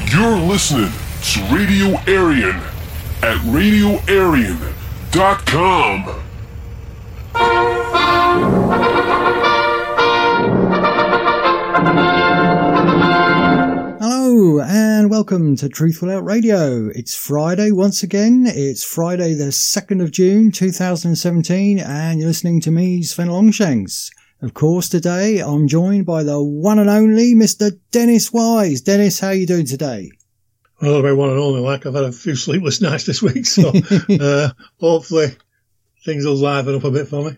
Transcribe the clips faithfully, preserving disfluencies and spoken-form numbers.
You're listening to Radio Aryan at radio aryan dot com. Hello and welcome to Truthful Out Radio. It's Friday once again. It's Friday the second of June two thousand seventeen and you're listening to me, Sven Longshanks. Of course, today I'm joined by the one and only Mister Dennis Wise. Dennis, how are you doing today? Well, very one and only. Like I've had a few sleepless nights this week, so uh, hopefully things will liven up a bit for me.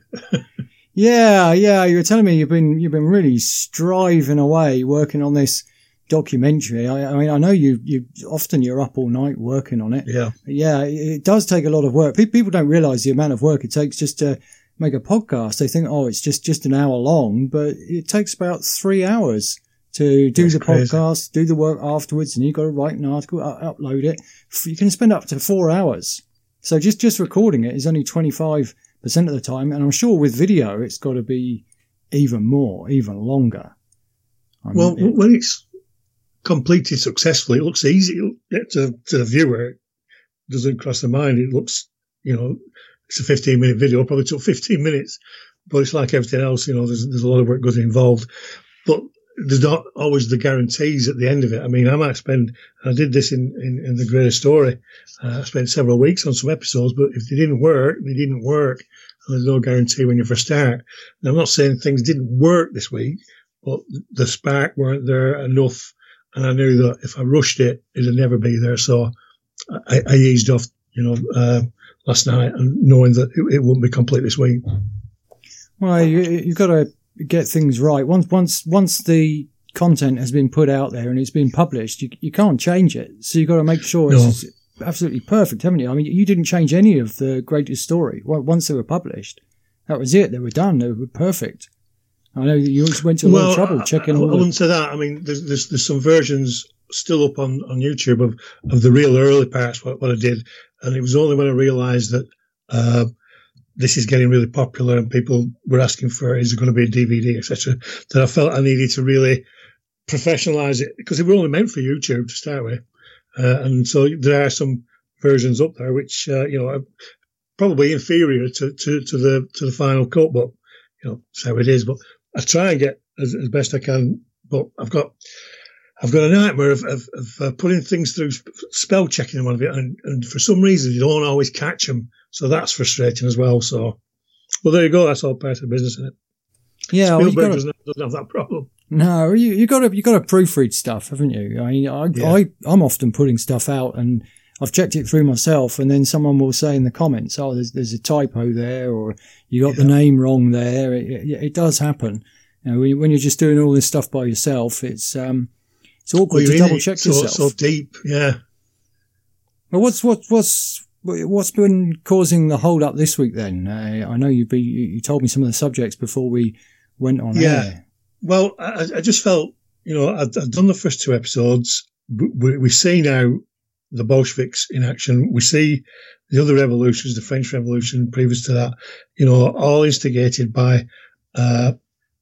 yeah, yeah. You were telling me you've been you've been really striving away working on this documentary. I, I mean, I know you you often you're up all night working on it. Yeah, yeah. It, it does take a lot of work. People don't realise the amount of work it takes just to make a podcast. They think, oh, it's just, just an hour long, but it takes about three hours to do That's the crazy. podcast, do the work afterwards, and you've got to write an article, uh, upload it. You can spend up to four hours. So just, just recording it is only twenty-five percent of the time. And I'm sure with video, it's got to be even more, even longer. I mean, well, it, when it's completed successfully, it looks easy to, to the viewer. It doesn't cross the mind. It looks, you know, it's a fifteen minute video, probably took fifteen minutes, but it's like everything else, you know, there's, there's a lot of work goes involved, but there's not always the guarantees at the end of it. I mean, I might spend, I did this in, in, in The Greater Story, uh, I spent several weeks on some episodes, but if they didn't work, they didn't work, and there's no guarantee when you first start. Now, I'm not saying things didn't work this week, but the spark weren't there enough, and I knew that if I rushed it, it'd never be there, so I, I eased off, you know, uh, last night, and knowing that it, it wouldn't be complete this week. Well, you, you've got to get things right. Once, once, once the content has been put out there and it's been published, you, you can't change it. So you've got to make sure no. it's absolutely perfect, haven't you? I mean, you didn't change any of the Greatest Story. Once they were published, that was it. They were done. They were perfect. I know you always went to a well, lot of trouble checking I, I, all I wouldn't the... say that. I mean, there's, there's, there's some versions still up on, on YouTube of, of the real early parts, what, what I did. And it was only when I realised that uh, this is getting really popular and people were asking for, is there going to be a D V D, et cetera, that I felt I needed to really professionalise it, because they were only meant for YouTube to start with. Uh, and so there are some versions up there which, uh, you know, are probably inferior to, to, to the to the final cut, but, you know, that's how it is. But I try and get as, as best I can, but I've got... I've got a nightmare of, of, of uh, putting things through spell checking and one of it, and, and for some reason you don't always catch them, so that's frustrating as well. So, well, there you go. That's all part of the business, isn't it? Yeah, Spielberg well, gotta, doesn't, doesn't have that problem. No, you you got to you got to proofread stuff, haven't you? I mean, I, yeah. I I'm often putting stuff out, and I've checked it through myself, and then someone will say in the comments, "Oh, there's there's a typo there," or "You got yeah. the name wrong there." It, it, it does happen. You know, when, you, when you're just doing all this stuff by yourself, it's um. It's awkward well, to double check so, yourself. So deep, yeah. Well, what's what what's what's been causing the hold up this week? Then uh, I know you be you told me some of the subjects before we went on yeah. air. Well, I, I just felt, you know, I'd, I'd done the first two episodes. We, we see now the Bolsheviks in action. We see the other revolutions, the French Revolution previous to that. You know, all instigated by uh,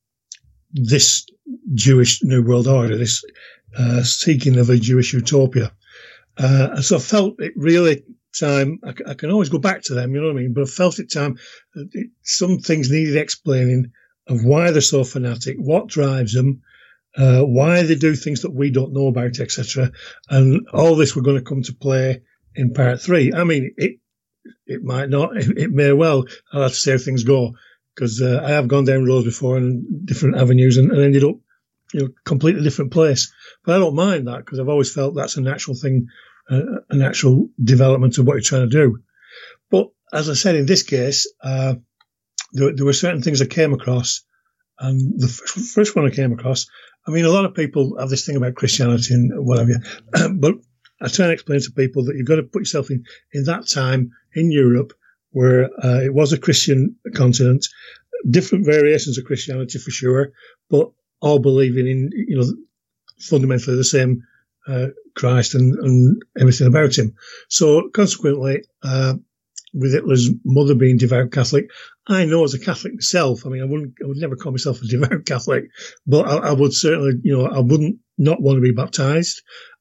this Jewish New World Order, this uh, seeking of a Jewish utopia. Uh, and so I felt it really time, I, I can always go back to them, you know what I mean, but I felt it time, it, some things needed explaining of why they're so fanatic, what drives them, uh, why they do things that we don't know about, et cetera. And all this we're going to come to play in part three. I mean, it it might not, it, it may well. I'll have to see how things go, because uh, I have gone down roads before and different avenues and, and ended up, you know, completely different place. But I don't mind that, because I've always felt that's a natural thing, uh, a natural development of what you're trying to do. But as I said, in this case, uh, there, there were certain things I came across. And the first, first one I came across, I mean, a lot of people have this thing about Christianity and whatever, but I try and explain to people that you've got to put yourself in, in that time in Europe where uh, it was a Christian continent, different variations of Christianity for sure, but all believing in, you know, fundamentally the same uh, Christ and, and everything about him. So consequently, uh, with Hitler's mother being devout Catholic, I know as a Catholic myself, I mean, I wouldn't, I would never call myself a devout Catholic, but I, I would certainly, you know, I wouldn't not want to be baptized.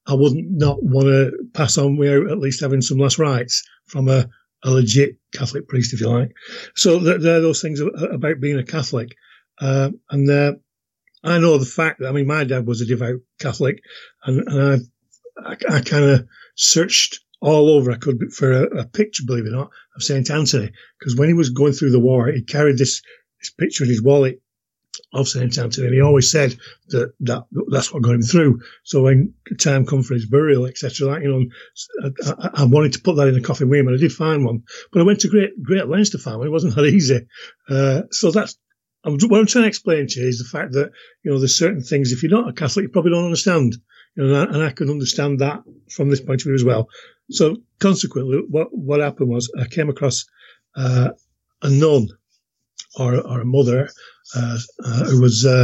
I wouldn't not want to pass on without at least having some last rites from a, a legit Catholic priest, if you like. So there, there are those things about being a Catholic. Uh, and uh, I know the fact that, I mean, my dad was a devout Catholic, and, and I, I, I kind of searched all over I could for a, a picture, believe it or not, of Saint Anthony, because when he was going through the war, he carried this, this picture in his wallet of Saint Anthony, and he always said that, that that's what got him through. So when the time come for his burial, et cetera, like, you know, I, I wanted to put that in a coffin with him, and I did find one, but I went to great great lengths to find one. It wasn't that easy. Uh, so that's I'm, what I'm trying to explain to you is the fact that, you know, there's certain things, if you're not a Catholic, you probably don't understand. You know, and I, and I can understand that from this point of view as well. So consequently, what what happened was I came across uh, a nun or, or a mother uh, uh, who was uh,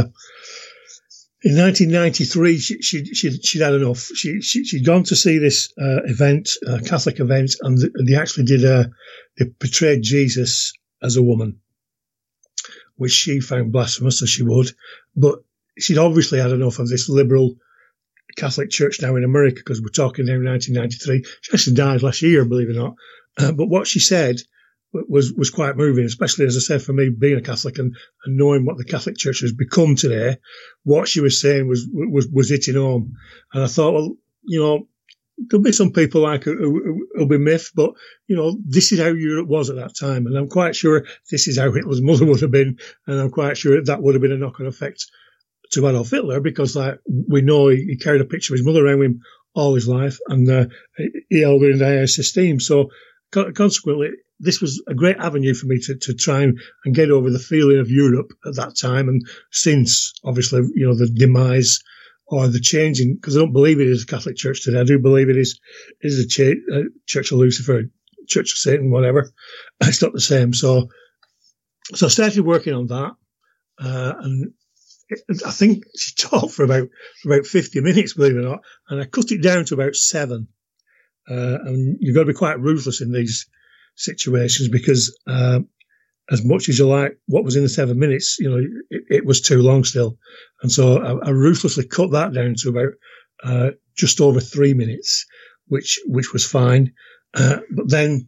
in nineteen ninety-three. She she she'd, she'd had enough. She she she'd gone to see this uh, event, a Catholic event, and they actually did a they portrayed Jesus as a woman, which she found blasphemous, as she would. But she'd obviously had enough of this liberal Catholic Church now in America, because we're talking now nineteen ninety-three. She actually died last year, believe it or not. Uh, but what she said was was quite moving, especially, as I said, for me being a Catholic and, and knowing what the Catholic Church has become today. What she was saying was was was hitting home, and I thought, well, you know, there'll be some people like who will be miffed, but you know, this is how Europe was at that time, and I'm quite sure this is how Hitler's mother would have been, and I'm quite sure that would have been a knock-on effect to Adolf Hitler, because, like, we know he, he carried a picture of his mother around with him all his life, and uh, he held her in the highest esteem. So, co- consequently, this was a great avenue for me to, to try and, and get over the feeling of Europe at that time, and since, obviously, you know, the demise or the changing, because I don't believe it is a Catholic Church today. I do believe it is is a cha- uh, Church of Lucifer, Church of Satan, whatever. It's not the same. So, so I started working on that, uh, and I think she talked for about for about fifty minutes, believe it or not, and I cut it down to about seven. Uh, and you've got to be quite ruthless in these situations, because uh, as much as you like what was in the seven minutes, you know, it, it was too long still. And so I, I ruthlessly cut that down to about uh, just over three minutes, which which was fine. Uh, but then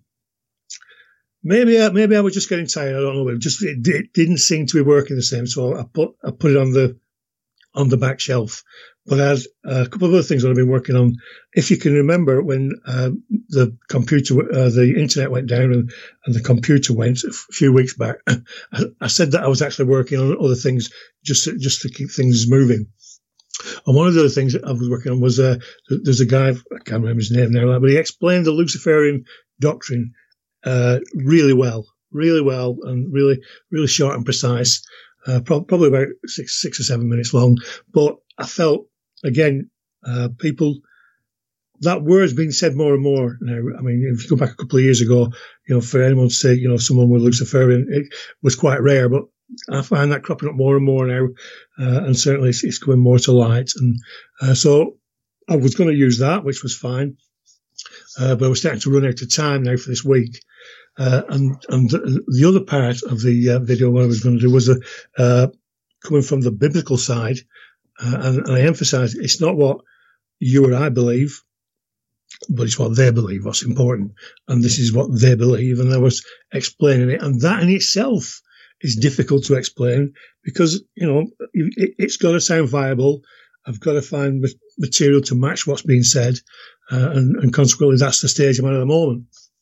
maybe I, maybe I was just getting tired. I don't know. It just it, it didn't seem to be working the same. So I put I put it on the on the back shelf. But I had a couple of other things that I've been working on. If you can remember, when uh, the computer, uh, the internet went down and, and the computer went a few weeks back, I, I said that I was actually working on other things just to, just to keep things moving. And one of the other things that I was working on was uh, there's a guy, I can't remember his name now, but he explained the Luciferian doctrine uh, really well, really well, and really, really short and precise. Uh, pro- probably about six, six or seven minutes long. But I felt, again, uh, people, that word's been said more and more now. I mean, if you go back a couple of years ago, you know, for anyone to say, you know, someone with Luciferian, it was quite rare, but I find that cropping up more and more now, uh, and certainly it's, it's coming more to light. And uh, so I was going to use that, which was fine, uh, but I was starting to run out of time now for this week. Uh, and and the, the other part of the uh, video what I was going to do was uh, uh, coming from the biblical side, uh, and, and I emphasise it's not what you or I believe, but it's what they believe, what's important, and this is what they believe, and I was explaining it, and that in itself is difficult to explain, because, you know, it, it's got to sound viable. I've got to find material to match what's being said, uh, and, and consequently that's the stage I'm at at the moment.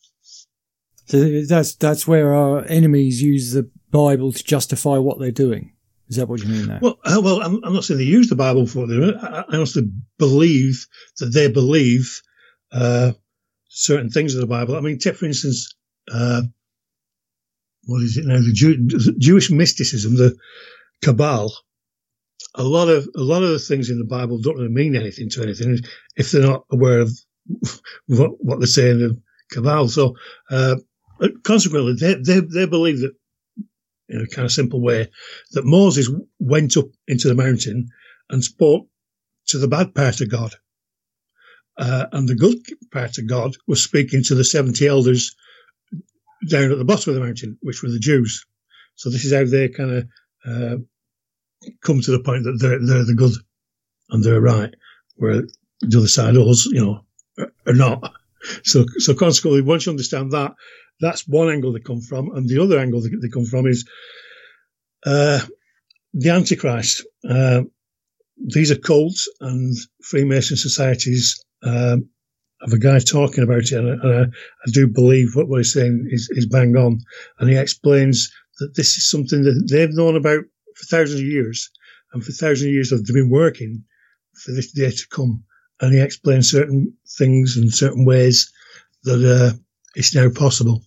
So that's that's where our enemies use the Bible to justify what they're doing. Is that what you mean there? Well, uh, well, I'm, I'm not saying they use the Bible for what they're doing. I, I also believe that they believe uh, certain things of the Bible. I mean, take, for instance, uh, what is it now? The, Jew, the Jewish mysticism, the Kabbalah. A lot of a lot of the things in the Bible don't really mean anything to anything if they're not aware of what, what they're saying in the Kabbalah. So, uh, consequently, they, they they believe that, in a kind of simple way, that Moses went up into the mountain and spoke to the bad part of God, uh, and the good part of God was speaking to the seventy elders down at the bottom of the mountain, which were the Jews. So this is how they kind of uh, come to the point that they're they're the good and they're right, where the other side of us, you know, are not. So, so consequently, once you understand that, that's one angle they come from, and the other angle they, they come from is uh, the Antichrist. Uh, these are cults and Freemason societies. Um, have a guy talking about it, and, and I, I do believe what, what he's saying is, is bang on. And he explains that this is something that they've known about for thousands of years, and for thousands of years they've been working for this day to come. And he explains certain things and certain ways that uh, it's now possible.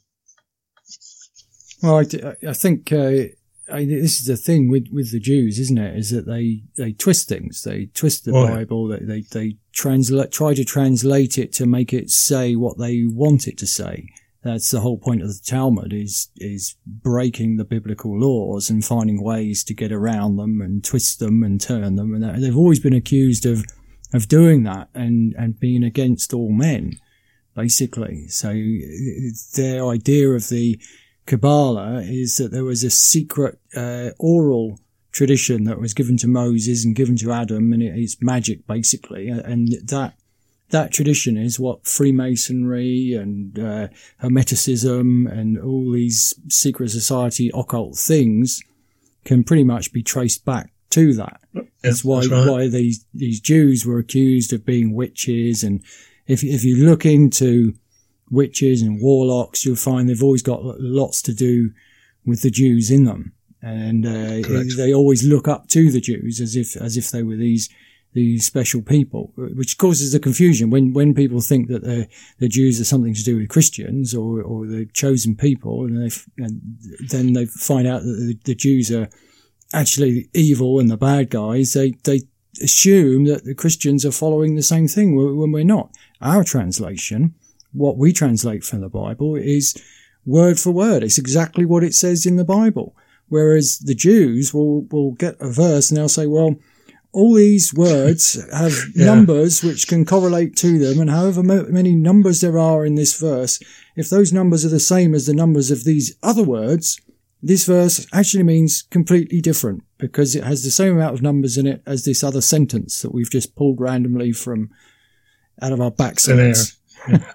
Well, I, I think uh, I, this is the thing with, with the Jews, isn't it? Is that they, they twist things. They twist the oh, Bible. Yeah. They they, they translate, try to translate it to make it say what they want it to say. That's the whole point of the Talmud, is is breaking the biblical laws and finding ways to get around them and twist them and turn them. And they've always been accused of of doing that and, and being against all men, basically. So their idea of the Kabbalah is that there was a secret uh, oral tradition that was given to Moses and given to Adam, and it, it's magic, basically. And that that tradition is what Freemasonry and uh, Hermeticism and all these secret society occult things can pretty much be traced back to that. That's why that's right. why these these Jews were accused of being witches. And if if you look into witches and warlocks, you'll find they've always got lots to do with the Jews in them, and uh, they always look up to the Jews as if as if they were these these special people, which causes the confusion when when people think that the the Jews are something to do with Christians or or the chosen people, and they and then they find out that the, the Jews are actually evil and the bad guys. They they assume that the Christians are following the same thing when we're not. Our translation, what we translate from the Bible, is word for word. It's exactly what it says in the Bible. Whereas the Jews will, will get a verse and they'll say, well, all these words have yeah. numbers which can correlate to them, and however many numbers there are in this verse, if those numbers are the same as the numbers of these other words, this verse actually means completely different because it has the same amount of numbers in it as this other sentence that we've just pulled randomly from out of our backsides. Yeah.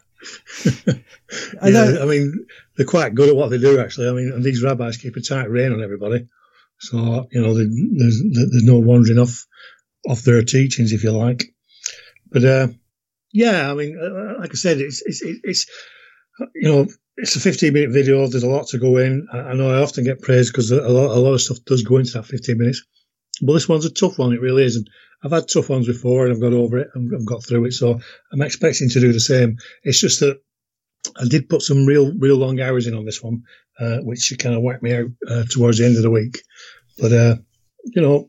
yeah, I mean, they're quite good at what they do, actually. I mean, and these rabbis keep a tight rein on everybody. So, you know, there's, there's no wandering off, off their teachings, if you like. But, uh, yeah, I mean, like I said, it's, it's, it's, you know, it's a fifteen minute video. There's a lot to go in. I know I often get praised because a lot, a lot of stuff does go into that fifteen minutes. But this one's a tough one. It really is. And I've had tough ones before and I've got over it and I've got through it. So I'm expecting to do the same. It's just that I did put some real, real long hours in on this one, uh, which kind of whacked me out uh, towards the end of the week. But, uh, you know,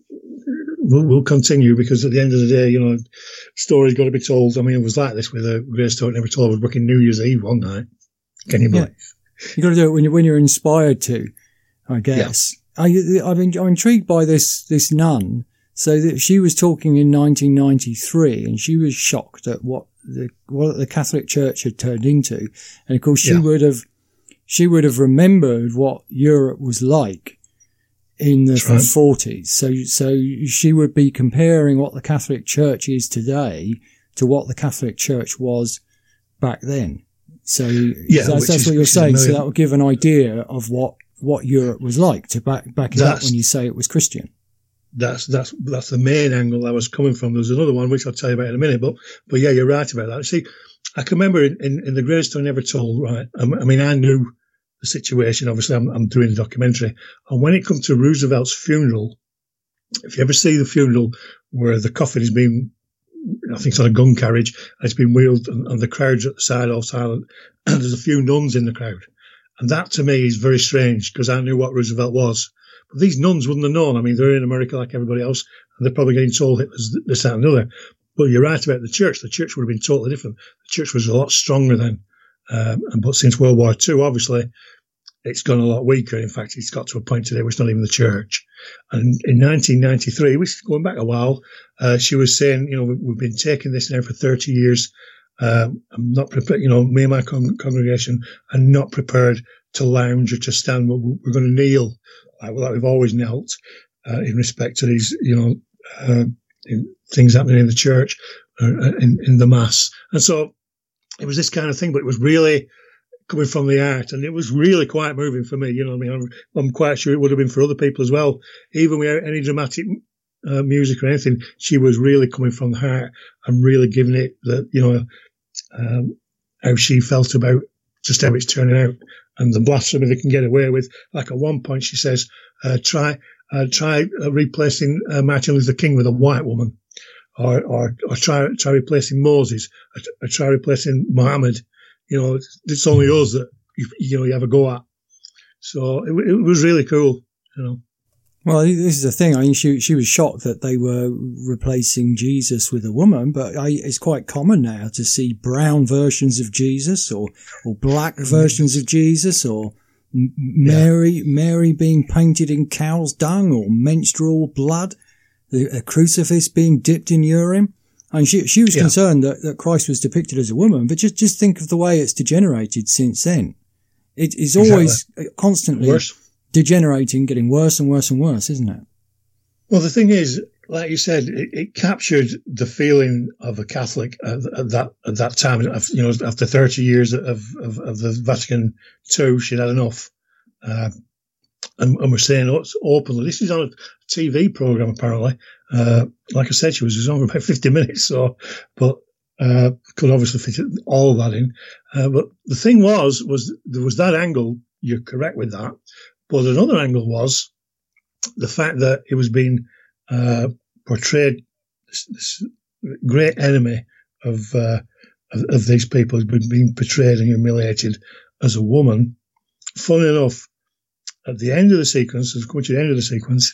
we'll, we'll continue because at the end of the day, you know, story's got to be told. I mean, it was like this with a Great Story Never Told. I was working New Year's Eve one night. Can you believe? Yeah. You got to do it when you're, when you're inspired to, I guess. Yeah. I, I've been, I'm intrigued by this, this nun. So that she was talking in nineteen ninety-three and she was shocked at what the, what the Catholic Church had turned into. And of course she yeah. would have, she would have remembered what Europe was like in the right. forties. So, so she would be comparing what the Catholic Church is today to what the Catholic Church was back then. So yeah, that's, that's is, what you're saying. So that would give an idea of what, what Europe was like to back, back it up when you say it was Christian. That's, that's, that's the main angle I was coming from. There's another one, which I'll tell you about in a minute, but, but yeah, you're right about that. See, I can remember in, in, in The Great Story Never Told, right? I, I mean, I knew the situation. Obviously, I'm, I'm doing the documentary. And when it comes to Roosevelt's funeral, if you ever see the funeral where the coffin is being, I think it's on a gun carriage, and it's been wheeled and, and the crowd's at the side all silent, and there's a few nuns in the crowd. And that to me is very strange because I knew what Roosevelt was. But these nuns wouldn't have known. I mean, they're in America like everybody else, and they're probably getting told Hitler's this, that, and the other. But you're right about the church. The church would have been totally different. The church was a lot stronger then. Um, but since World War Two, obviously, it's gone a lot weaker. In fact, it's got to a point today where it's not even the church. And in nineteen ninety-three, which is going back a while, uh, she was saying, you know, we've been taking this now for thirty years. Um, I'm not prepared, you know, me and my con- congregation are not prepared to lounge or to stand. We're, we're going to kneel like, like we've always knelt uh, in respect to these, you know, uh, in things happening in the church, uh, in, in the mass. And so it was this kind of thing, but it was really coming from the art, and it was really quite moving for me. You know what I mean? I'm, I'm quite sure it would have been for other people as well. Even without any dramatic uh, music or anything, she was really coming from the heart and really giving it the, you know, um, how she felt about just how it's turning out and the blasphemy they can get away with. Like at one point she says, uh, try, uh, try uh, replacing uh, Martin Luther King with a white woman, or, or, or try, try replacing Moses, or, or try replacing Muhammad. You know, it's, it's only us that, you, you know, you have a go at. So it, it was really cool, you know. Well, this is the thing. I mean, she she was shocked that they were replacing Jesus with a woman, but I, it's quite common now to see brown versions of Jesus, or or black versions of Jesus, or Mary yeah. Mary being painted in cow's dung or menstrual blood, a crucifix being dipped in urine. And she she was yeah. concerned that, that Christ was depicted as a woman, but just just think of the way it's degenerated since then. It is always exactly. constantly worse. Degenerating, getting worse and worse and worse, isn't it? Well, the thing is, like you said, it, it captured the feeling of a Catholic at, at that at that time. You know, after thirty years of of, of the Vatican II, she'd had enough, uh, and, and we're saying it openly. This is on a T V program, apparently. Uh, like I said, she was on for about fifty minutes, so but uh, could obviously fit all of that in. Uh, but the thing was, was there was that angle. You're correct with that. But another angle was the fact that it was being uh, portrayed, this, this great enemy of, uh, of of these people has been being portrayed and humiliated as a woman. Funny enough, at the end of the sequence, as coming to the end of the sequence,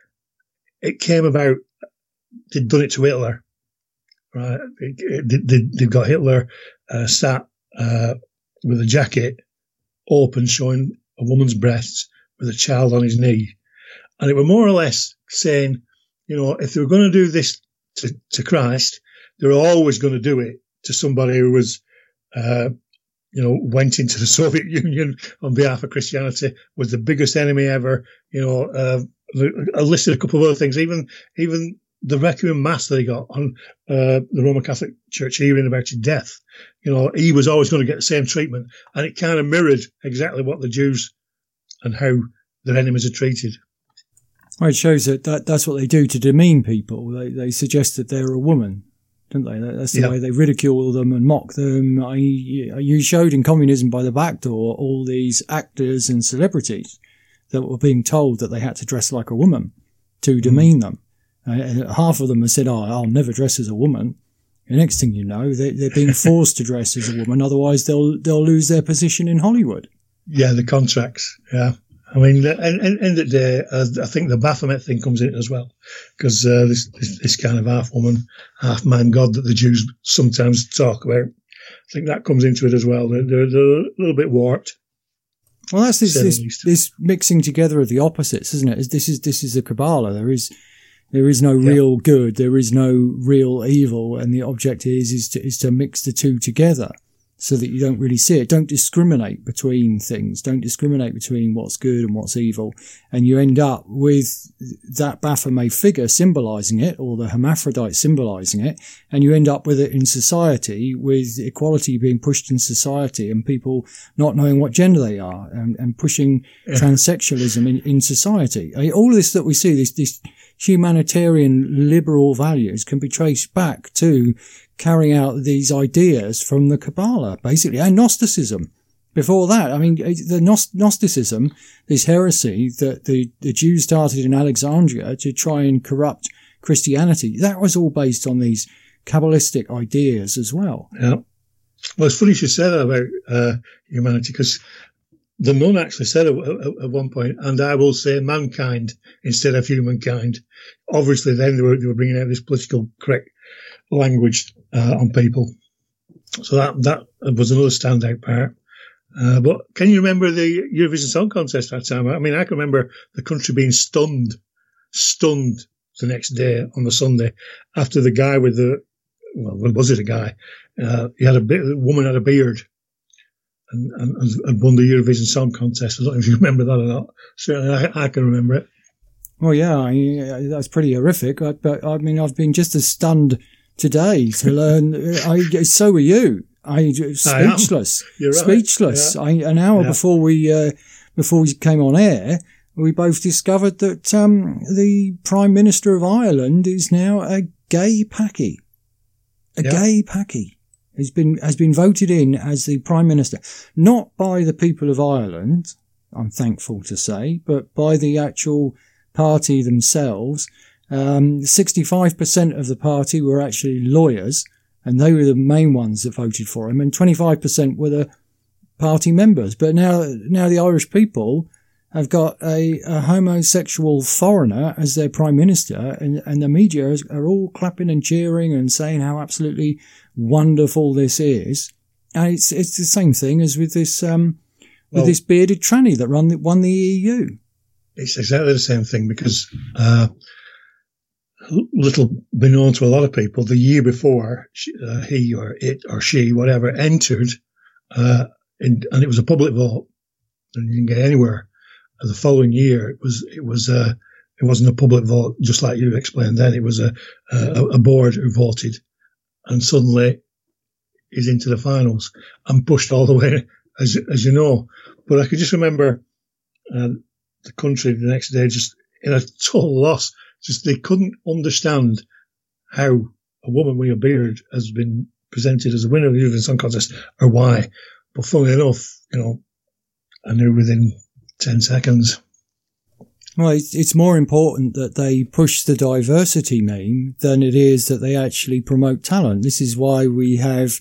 it came about, they'd done it to Hitler, right? It, it, they, they've got Hitler uh, sat uh, with a jacket open showing a woman's breasts, with a child on his knee. And it were more or less saying, you know, if they were going to do this to, to Christ, they were always going to do it to somebody who was, uh, you know, went into the Soviet Union on behalf of Christianity, was the biggest enemy ever, you know, uh, I listed a couple of other things, even, even the Requiem Mass that he got on, uh, the Roman Catholic Church hearing about his death. You know, he was always going to get the same treatment, and it kind of mirrored exactly what the Jews and how their enemies are treated. Well, it shows that, that that's what they do to demean people. They they suggest that they're a woman, don't they? That's the yeah. way they ridicule them and mock them. I, you showed in Communism by the Back Door all these actors and celebrities that were being told that they had to dress like a woman to demean mm. them. Uh, half of them have said, oh, I'll never dress as a woman. The next thing you know, they, they're being forced to dress as a woman. Otherwise, they'll they'll lose their position in Hollywood. Yeah, the contracts. Yeah, I mean, at the end of the day, uh, I think the Baphomet thing comes in as well, because uh, this, this this kind of half woman, half man God that the Jews sometimes talk about, I think that comes into it as well. They're, they're, they're a little bit warped. Well, that's this this, this mixing together of the opposites, isn't it? This is this is the Kabbalah. There is there is no real yeah. good, there is no real evil, and the object is is to is to mix the two together, so that you don't really see it. Don't discriminate between things. Don't discriminate between what's good and what's evil. And you end up with that Baphomet figure symbolizing it, or the hermaphrodite symbolizing it. And you end up with it in society, with equality being pushed in society and people not knowing what gender they are, and, and pushing yeah. transsexualism in, in society. I mean, all of this that we see, this, this humanitarian liberal values, can be traced back to carrying out these ideas from the Kabbalah, basically, and Gnosticism. Before that, I mean, the Gnosticism, this heresy that the, the Jews started in Alexandria to try and corrupt Christianity, that was all based on these Kabbalistic ideas as well. Yeah. Well, it's funny you should say that about uh, humanity, because the nun actually said at, at, at one point, and I will say mankind instead of humankind. Obviously, then they were, they were bringing out this political correct language uh, on people. So that that was another standout part. Uh, but can you remember the Eurovision Song Contest that time? I mean, I can remember the country being stunned, stunned the next day on the Sunday after the guy with the, well, was it a guy? Uh, he had a bit, the woman had a beard and, and, and won the Eurovision Song Contest. I don't know if you remember that or not. Certainly I, I can remember it. Well, yeah, I, that's pretty horrific. But, but I mean, I've been just as stunned today to learn. I, so are you. I speechless, I You're right. speechless. Yeah. I, an hour yeah. before we uh, before we came on air, we both discovered that um, the Prime Minister of Ireland is now a gay Paki. A yeah. gay Paki has been has been voted in as the Prime Minister, not by the people of Ireland, I'm thankful to say, but by the actual party themselves. Um, sixty-five percent of the party were actually lawyers, and they were the main ones that voted for him, and twenty-five percent were the party members. But now, now the Irish people have got a, a homosexual foreigner as their prime minister, and, and the media is, are all clapping and cheering and saying how absolutely wonderful this is. And it's it's the same thing as with this um with well, this bearded tranny that run the, won the E U. It's exactly the same thing because uh, little beknown to a lot of people, the year before she, uh, he or it or she, whatever, entered, uh, in, and it was a public vote, and you didn't get anywhere. The following year, it was it was uh, it wasn't a public vote, just like you explained. Then it was a a, a board who voted, and suddenly he's into the finals and pushed all the way, as as you know. But I could just remember uh, the country the next day just in a total loss. Just they couldn't understand how a woman with a beard has been presented as a winner of the Eurovision Song Contest, or why. But funnily enough, you know, I knew within ten seconds. Well, it's, it's more important that they push the diversity meme than it is that they actually promote talent. This is why we have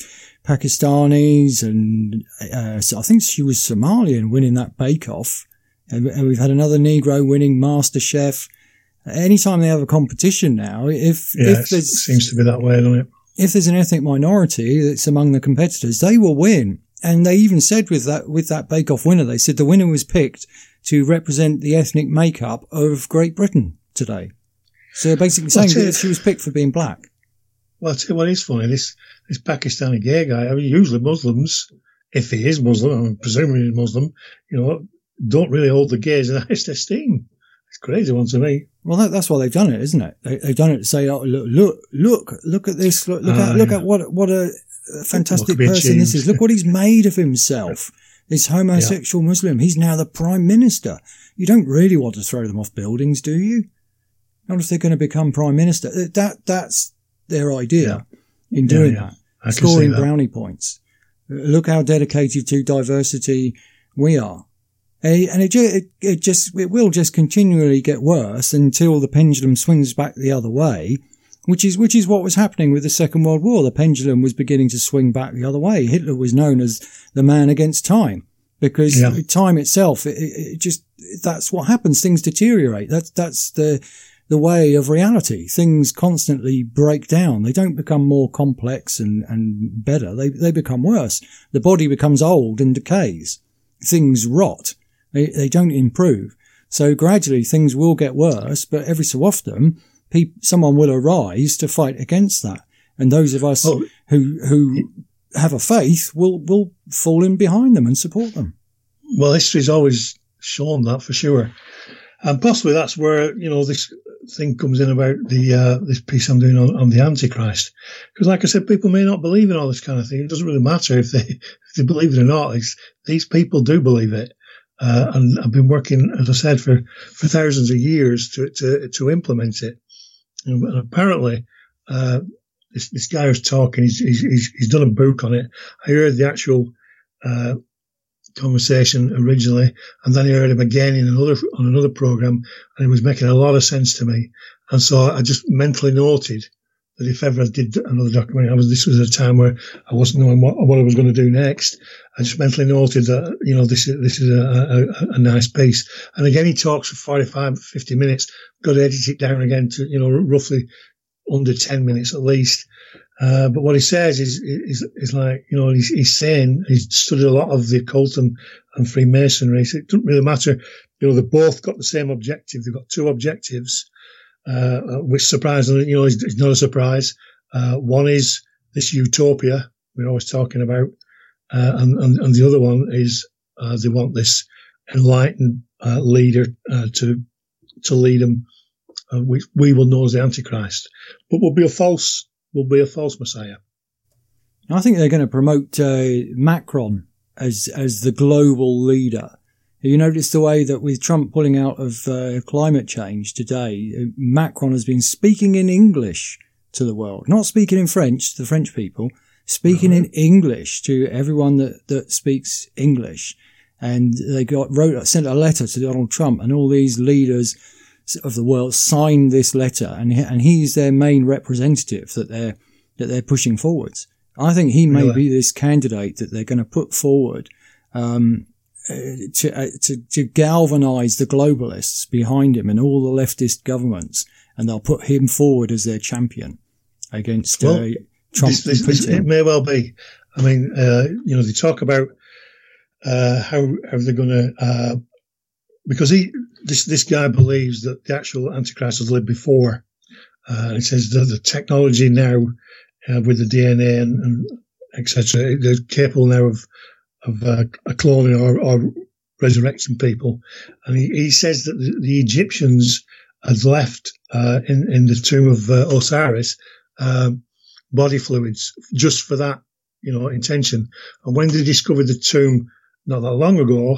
Pakistanis and uh, I think she was Somalian winning that bake-off. And, and we've had another Negro winning MasterChef. Anytime they have a competition now, if, yeah, if there's, it seems to be that way, doesn't it? If there's an ethnic minority that's among the competitors, they will win. And they even said with that, with that bake-off winner, they said the winner was picked to represent the ethnic makeup of Great Britain today. So they're basically saying well, that she was picked for being black. Well, I'll tell you what is funny. This, this Pakistani gay guy, I mean, usually Muslims, if he is Muslim, I'm presuming he's Muslim, you know, don't really hold the gays in highest esteem. It's a crazy one to me. Well, that, that's why they've done it, isn't it? They, they've done it to say, oh, look, look, look, look at this. Look, look, uh, at, look yeah. at what, what a fantastic person achieved. This is. Look what he's made of himself. This homosexual yeah. Muslim. He's now the prime minister. You don't really want to throw them off buildings, do you? Not if they're going to become prime minister. That, that's their idea yeah. in doing yeah, yeah. that. Scoring that. brownie points. Look how dedicated to diversity we are. And it, it, it just, it will just continually get worse until the pendulum swings back the other way, which is, which is what was happening with the Second World War. The pendulum was beginning to swing back the other way. Hitler was known as the man against time because yeah. time itself, it, it just, that's what happens. Things deteriorate. That's, that's the, the way of reality. Things constantly break down. They don't become more complex and, and better. They, they become worse. The body becomes old and decays. Things rot. They, they don't improve. So gradually things will get worse, but every so often pe- someone will arise to fight against that. And those of us oh, who, who have a faith will, will fall in behind them and support them. Well, history's always shown that for sure. And possibly that's where, you know, this thing comes in about the, uh, this piece I'm doing on, on the Antichrist. Because like I said, people may not believe in all this kind of thing. It doesn't really matter if they, if they believe it or not. It's, these people do believe it. Uh, and I've been working, as I said, for, for thousands of years to, to, to implement it. And apparently, uh, this, this guy was talking, he's, he's, he's done a book on it. I heard the actual, uh, conversation originally, and then I heard him again in another, on another program, and it was making a lot of sense to me. And so I just mentally noted that if ever I did another documentary, I was, this was a time where I wasn't knowing what, what I was going to do next. I just mentally noted that, you know, this is, this is a, a, a nice piece. And again, he talks for forty-five, fifty minutes. Got to edit it down again to, you know, roughly under ten minutes at least. Uh, but what he says is, is, is like, you know, he's, he's saying he's studied a lot of the occult and, and Freemasonry. So it doesn't really matter. You know, they've both got the same objective. They've got two objectives. Uh, which surprisingly, you know, is, is not a surprise. Uh, one is this utopia we're always talking about, uh, and, and, and the other one is uh, they want this enlightened uh, leader uh, to to lead them, uh, which we will know as the Antichrist, but will be a false, will be a false Messiah. I think they're going to promote uh, Macron as as the global leader. You notice the way that with Trump pulling out of uh, climate change today, Macron has been speaking in English to the world, not speaking in French to the French people, speaking right. in English to everyone that, that speaks English. And they got wrote sent a letter to Donald Trump, and all these leaders of the world signed this letter, and and he's their main representative that they're that they're pushing forwards. I think he may really? be this candidate that they're going to put forward um, to, uh, to to galvanise the globalists behind him and all the leftist governments, and they'll put him forward as their champion against well, uh, Trump. This, this, this, it may well be. I mean, uh, you know, they talk about uh, how how they're going to uh, because he this this guy believes that the actual Antichrist has lived before. Uh, it says that the technology now. Uh, with the D N A and, and et cetera, they're capable now of of uh, cloning or, or resurrecting people. And he, he says that the, the Egyptians had left uh, in in the tomb of uh, Osiris uh, body fluids just for that, you know, intention. And when they discovered the tomb not that long ago,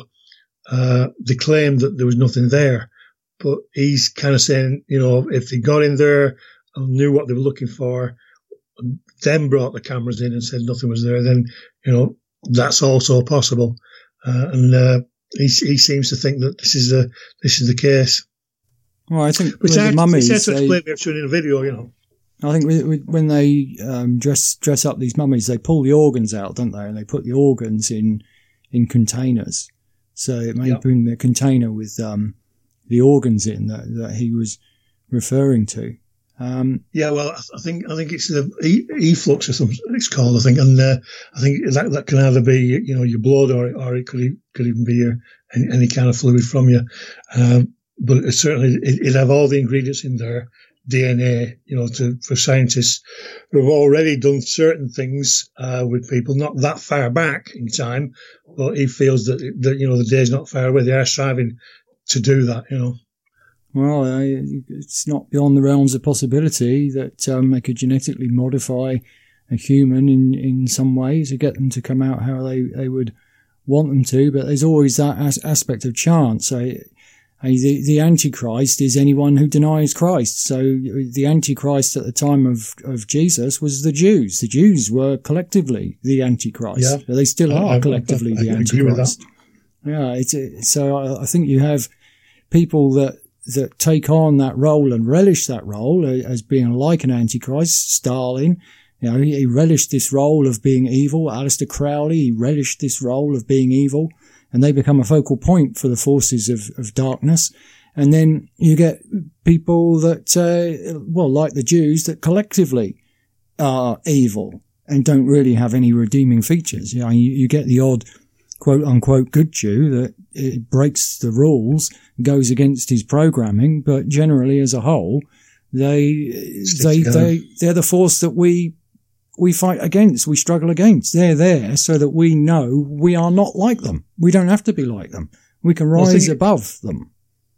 uh, they claimed that there was nothing there. But he's kind of saying, you know, if they got in there and knew what they were looking for, and then brought the cameras in and said nothing was there, then, you know, that's also possible. Uh, and uh, he, he seems to think that this is the this is the case. Well, I think Which with I, the mummies, it's they, explain it in a video, you know. I think with, with, when they um, dress dress up these mummies, they pull the organs out, don't they? And they put the organs in in containers. So it may have been the container with um, the organs in that, that he was referring to. Um, yeah, well, I think I think it's the e- efflux or something it's called. I think, and uh, I think that that can either be, you know, your blood, or or it could could even be your any, any kind of fluid from you. Um, but it certainly it, it have all the ingredients in there, D N A, you know, to for scientists who have already done certain things uh, with people not that far back in time. But he feels that that you know the day's not far away. They are striving to do that, you know. Well, it's not beyond the realms of possibility that um, they could genetically modify a human in, in some way to get them to come out how they, they would want them to, but there's always that as- aspect of chance. So, the, the Antichrist is anyone who denies Christ. So the Antichrist at the time of, of Jesus was the Jews. The Jews were collectively the Antichrist. Yeah. They still are I, collectively I, I, I the Antichrist. Yeah, it's, so I, I think you have people that that take on that role and relish that role as being like an Antichrist. Stalin, you know, he, he relished this role of being evil. Aleister Crowley, he relished this role of being evil, and they become a focal point for the forces of, of darkness. And then you get people that, uh, well, like the Jews, that collectively are evil and don't really have any redeeming features. You know, you, you get the odd quote unquote good Jew that it breaks the rules, goes against his programming, but generally as a whole, they, they, they, they're the force that we, we fight against, we struggle against. They're there so that we know we are not like them. We don't have to be like them. We can rise well, think, above them.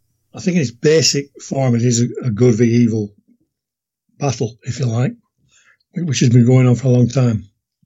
I think in its basic form, it is a, a good v evil battle, if you like, which has been going on for a long time.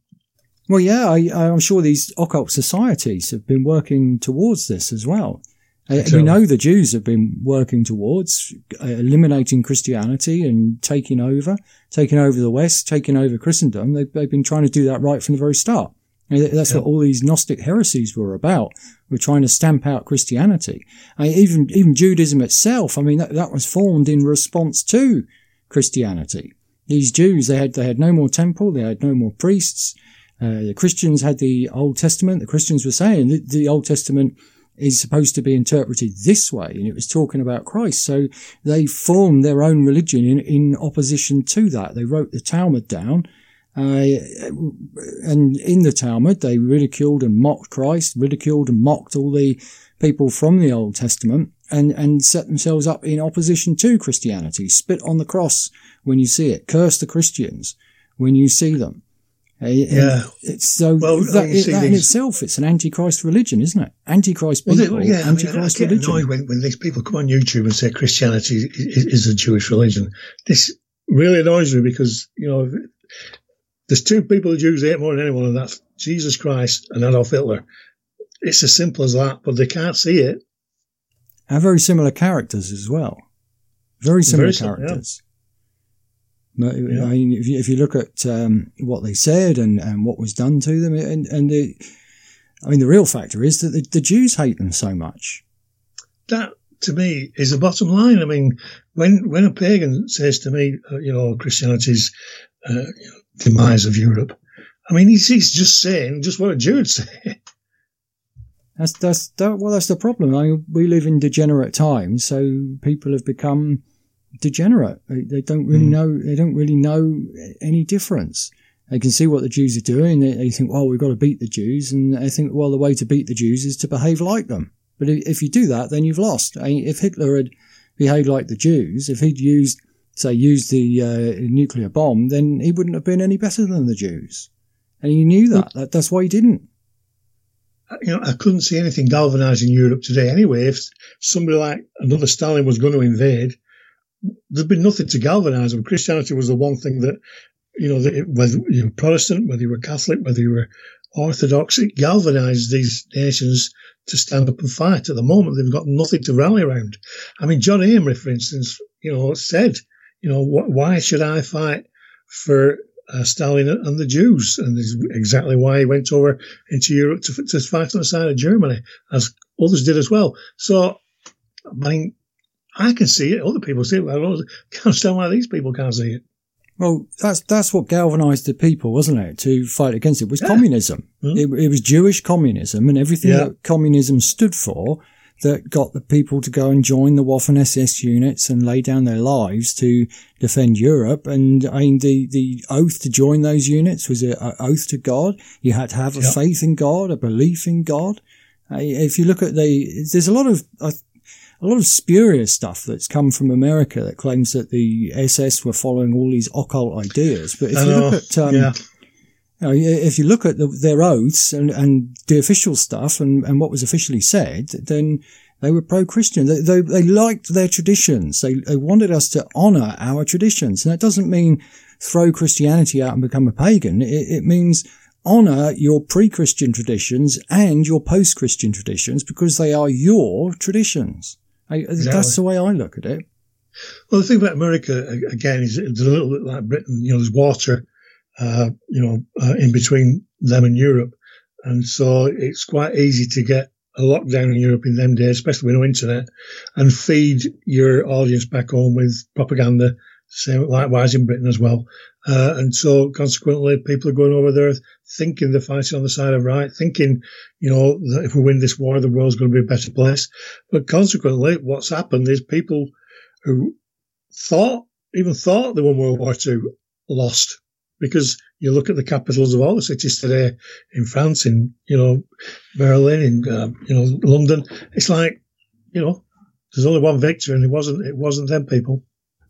Well, yeah, I, I'm sure these occult societies have been working towards this as well. Exactly. We know the Jews have been working towards uh, eliminating Christianity and taking over, taking over the West, taking over Christendom. They've, they've been trying to do that right from the very start. That's yeah. what all these Gnostic heresies were about. We're trying to stamp out Christianity. I mean, even even Judaism itself, I mean, that, that was formed in response to Christianity. These Jews, they had they had no more temple, they had no more priests. Uh, the Christians had the Old Testament. The Christians were saying that the Old Testament is supposed to be interpreted this way, and it was talking about Christ. So they formed their own religion in, in opposition to that. They wrote the Talmud down, uh, and in the Talmud they ridiculed and mocked Christ, ridiculed and mocked all the people from the Old Testament, and, and set themselves up in opposition to Christianity. Spit on the cross when you see it. Curse the Christians when you see them. Yeah. It's so well, that, it, that in itself, it's an antichrist religion, isn't it? Antichrist people, well, yeah, antichrist I mean, I get annoyed when, when these people come on YouTube and say Christianity is, is a Jewish religion. This really annoys me because, you know, there's two people the Jews hate more than anyone, and that's Jesus Christ and Adolf Hitler. It's as simple as that, but they can't see it. And very similar characters as well. Very similar very characters. Yeah. But, yeah. I mean, if you, if you look at um, what they said and, and what was done to them, and, and the, I mean, the real factor is that the, the Jews hate them so much. That, to me, is the bottom line. I mean, when when a pagan says to me, uh, you know, Christianity's uh, you know, demise of Europe, I mean, he's, he's just saying just what a Jew would say. That's that's that, well, that's the problem. I mean, we live in degenerate times, so people have become degenerate. They, they don't really mm. know. They don't really know any difference. They can see what the Jews are doing. They, they think, well, we've got to beat the Jews, and they think, well, the way to beat the Jews is to behave like them. But if you do that, then you've lost. I mean, if Hitler had behaved like the Jews, if he'd used, say, used the uh, nuclear bomb, then he wouldn't have been any better than the Jews, and he knew that. that that's why he didn't. You know, I couldn't see anything galvanising Europe today anyway. If somebody like another Stalin was going to invade, there'd be nothing to galvanise them. Christianity was the one thing that, you know, that it, whether you were Protestant, whether you were Catholic, whether you were Orthodox, it galvanised these nations to stand up and fight. At the moment, they've got nothing to rally around. I mean, John Amory, for instance, you know, said, you know, wh- why should I fight for uh, Stalin and the Jews? And this is exactly why he went over into Europe to, to fight on the side of Germany, as others did as well. So, I mean, I can see it. Other people see it. I don't understand why these people can't see it. Well, that's that's what galvanised the people, wasn't it, to fight against it, was yeah. communism. Mm-hmm. It, it was Jewish communism and everything yeah. that communism stood for that got the people to go and join the Waffen S S units and lay down their lives to defend Europe. And I mean, the, the oath to join those units was an oath to God. You had to have a yeah. faith in God, a belief in God. Uh, if you look at the, there's a lot of, uh, a lot of spurious stuff that's come from America that claims that the S S were following all these occult ideas. But if you look at, um, yeah. you know, if you look at the, their oaths and, and the official stuff and, and what was officially said, then they were pro-Christian. They, they, they liked their traditions. They, they wanted us to honour our traditions. And that doesn't mean throw Christianity out and become a pagan. It, it means honour your pre-Christian traditions and your post-Christian traditions because they are your traditions. I, exactly. That's the way I look at it. Well, the thing about America, again, is it's a little bit like Britain. You know, there's water, uh, you know, uh, in between them and Europe. And so it's quite easy to get a lockdown in Europe in them days, especially with no internet, and feed your audience back home with propaganda. Same likewise in Britain as well. Uh, and so consequently, people are going over there thinking they're fighting on the side of right, thinking, you know, that if we win this war, the world's going to be a better place. But consequently, what's happened is people who thought, even thought they won World War Two, lost. Because you look at the capitals of all the cities today, in France, in, you know, Berlin, in, uh, you know, London, it's like, you know, there's only one victor and it wasn't, it wasn't them people.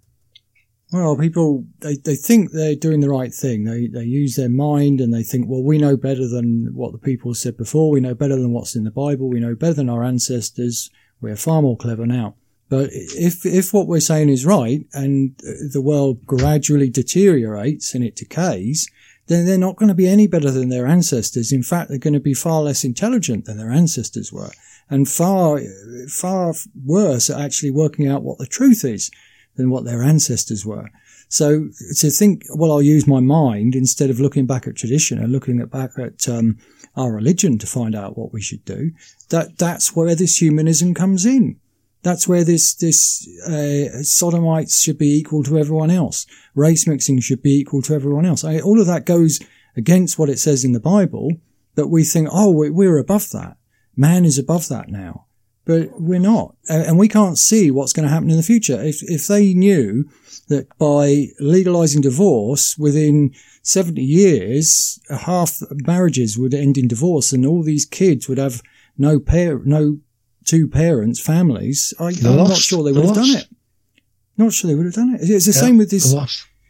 Well, people, they, they think they're doing the right thing. They they use their mind and they think, well, we know better than what the people said before. We know better than what's in the Bible. We know better than our ancestors. We're far more clever now. But if if what we're saying is right and the world gradually deteriorates and it decays, then they're not going to be any better than their ancestors. In fact, they're going to be far less intelligent than their ancestors were and far, far worse at actually working out what the truth is than what their ancestors were. So to think, well, I'll use my mind instead of looking back at tradition and looking at back at um, our religion to find out what we should do, that that's where this humanism comes in. That's where this this uh, sodomites should be equal to everyone else. Race mixing should be equal to everyone else. I, all of that goes against what it says in the Bible, but we think, oh, we're above that. Man is above that now. But we're not. And we can't see what's going to happen in the future. If if they knew that by legalizing divorce within seventy years, half marriages would end in divorce and all these kids would have no pair, no two parents, families, I, I'm lost. not sure they would They're have lost. done it. Not sure they would have done it. It's the yeah, same with this,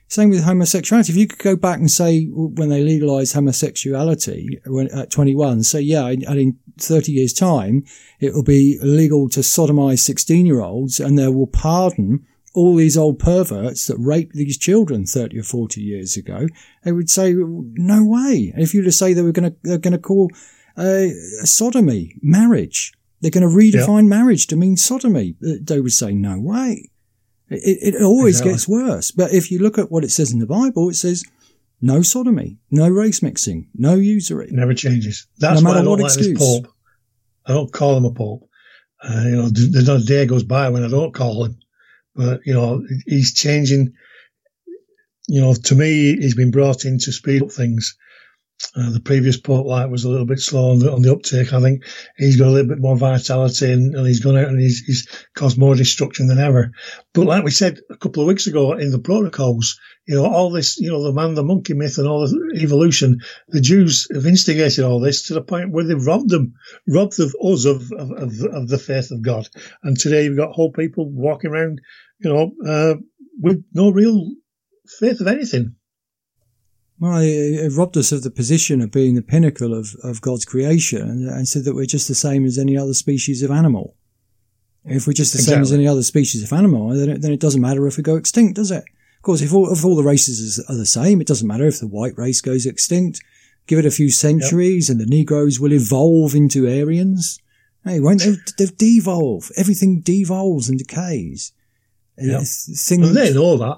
Same with homosexuality. If you could go back and say when they legalised homosexuality when, at twenty-one, say, yeah, and in thirty years' time, it will be illegal to sodomise sixteen-year-olds and they will pardon all these old perverts that raped these children thirty or forty years ago, they would say, no way. And if you were to say they were going to, they're going to call uh, sodomy marriage, they're going to redefine yeah. marriage to mean sodomy, they would say, no way. It, it always exactly. gets worse. But if you look at what it says in the Bible, it says no sodomy, no race mixing, no usury. It never changes. That's no why I don't like excuse. this pope. I don't call him a pope. Uh, you know, there's not a day goes by when I don't call him. But, you know, he's changing. You know, to me, he's been brought in to speed up things. Uh, the previous Pope like was a little bit slow on the, on the uptake. I think he's got a little bit more vitality and, and he's gone out and he's, he's caused more destruction than ever. But like we said a couple of weeks ago in the protocols, you know, all this, you know, the man, the monkey myth and all the evolution, the Jews have instigated all this to the point where they've robbed them, robbed of us of, of, of, of the faith of God. And today you've got whole people walking around, you know, uh, with no real faith of anything. Well, it robbed us of the position of being the pinnacle of, of God's creation and, and said that we're just the same as any other species of animal. If we're just the exactly. same as any other species of animal, then it, then it doesn't matter if we go extinct, does it? Of course, if all, if all the races are the same, it doesn't matter if the white race goes extinct. Give it a few centuries yep. and the Negroes will evolve into Aryans. Hey, won't they? They've devolve. Everything devolves and decays. Yep. Things, well, they know that.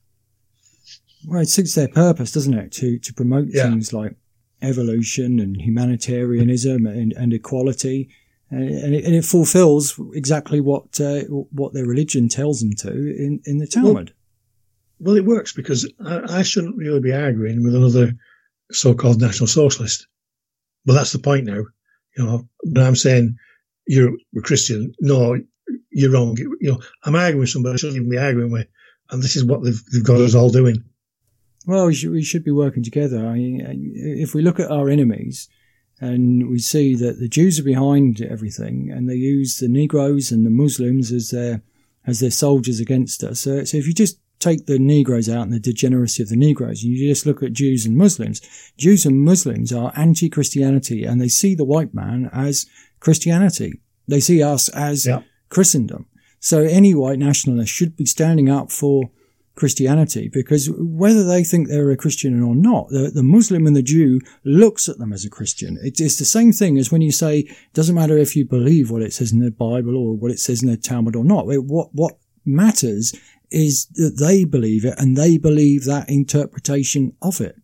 Well, it suits their purpose, doesn't it, to to promote yeah. things like evolution and humanitarianism and, and equality, and, and, it, and it fulfills exactly what uh, what their religion tells them to in, in the Talmud. Well, well it works because I, I shouldn't really be arguing with another so-called National Socialist. But that's the point now. You know, when I'm saying you're a Christian, no, you're wrong. You know, I'm arguing with somebody I shouldn't even be arguing with, and this is what they've, they've got us all doing. Well, we should, we should be working together. I mean, if we look at our enemies and we see that the Jews are behind everything and they use the Negroes and the Muslims as their, as their soldiers against us. So, so if you just take the Negroes out and the degeneracy of the Negroes, and you just look at Jews and Muslims, Jews and Muslims are anti-Christianity and they see the white man as Christianity. They see us as yeah. Christendom. So any white nationalist should be standing up for Christianity, because whether they think they're a Christian or not, the, the Muslim and the Jew looks at them as a Christian. It, it's the same thing as when you say, it doesn't matter if you believe what it says in the Bible or what it says in the Talmud or not. What, what matters is that they believe it and they believe that interpretation of it.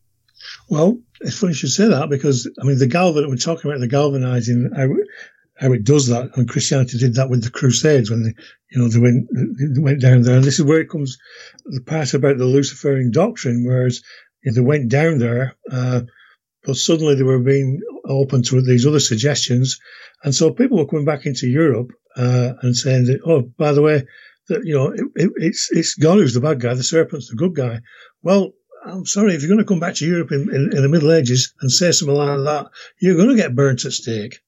Well, it's funny you should say that, because, I mean, the galvan, we're talking about the galvanizing, how, how it does that, and Christianity did that with the Crusades when they, you know, they went, they went down there. And this is where it comes, the part about the Luciferian doctrine, whereas if they went down there, uh, but suddenly they were being open to these other suggestions. And so people were coming back into Europe, uh, and saying that, oh, by the way, that, you know, it, it, it's, it's God who's the bad guy, the serpent's the good guy. Well, I'm sorry, if you're going to come back to Europe in, in, in the Middle Ages and say something like that, you're going to get burnt at stake.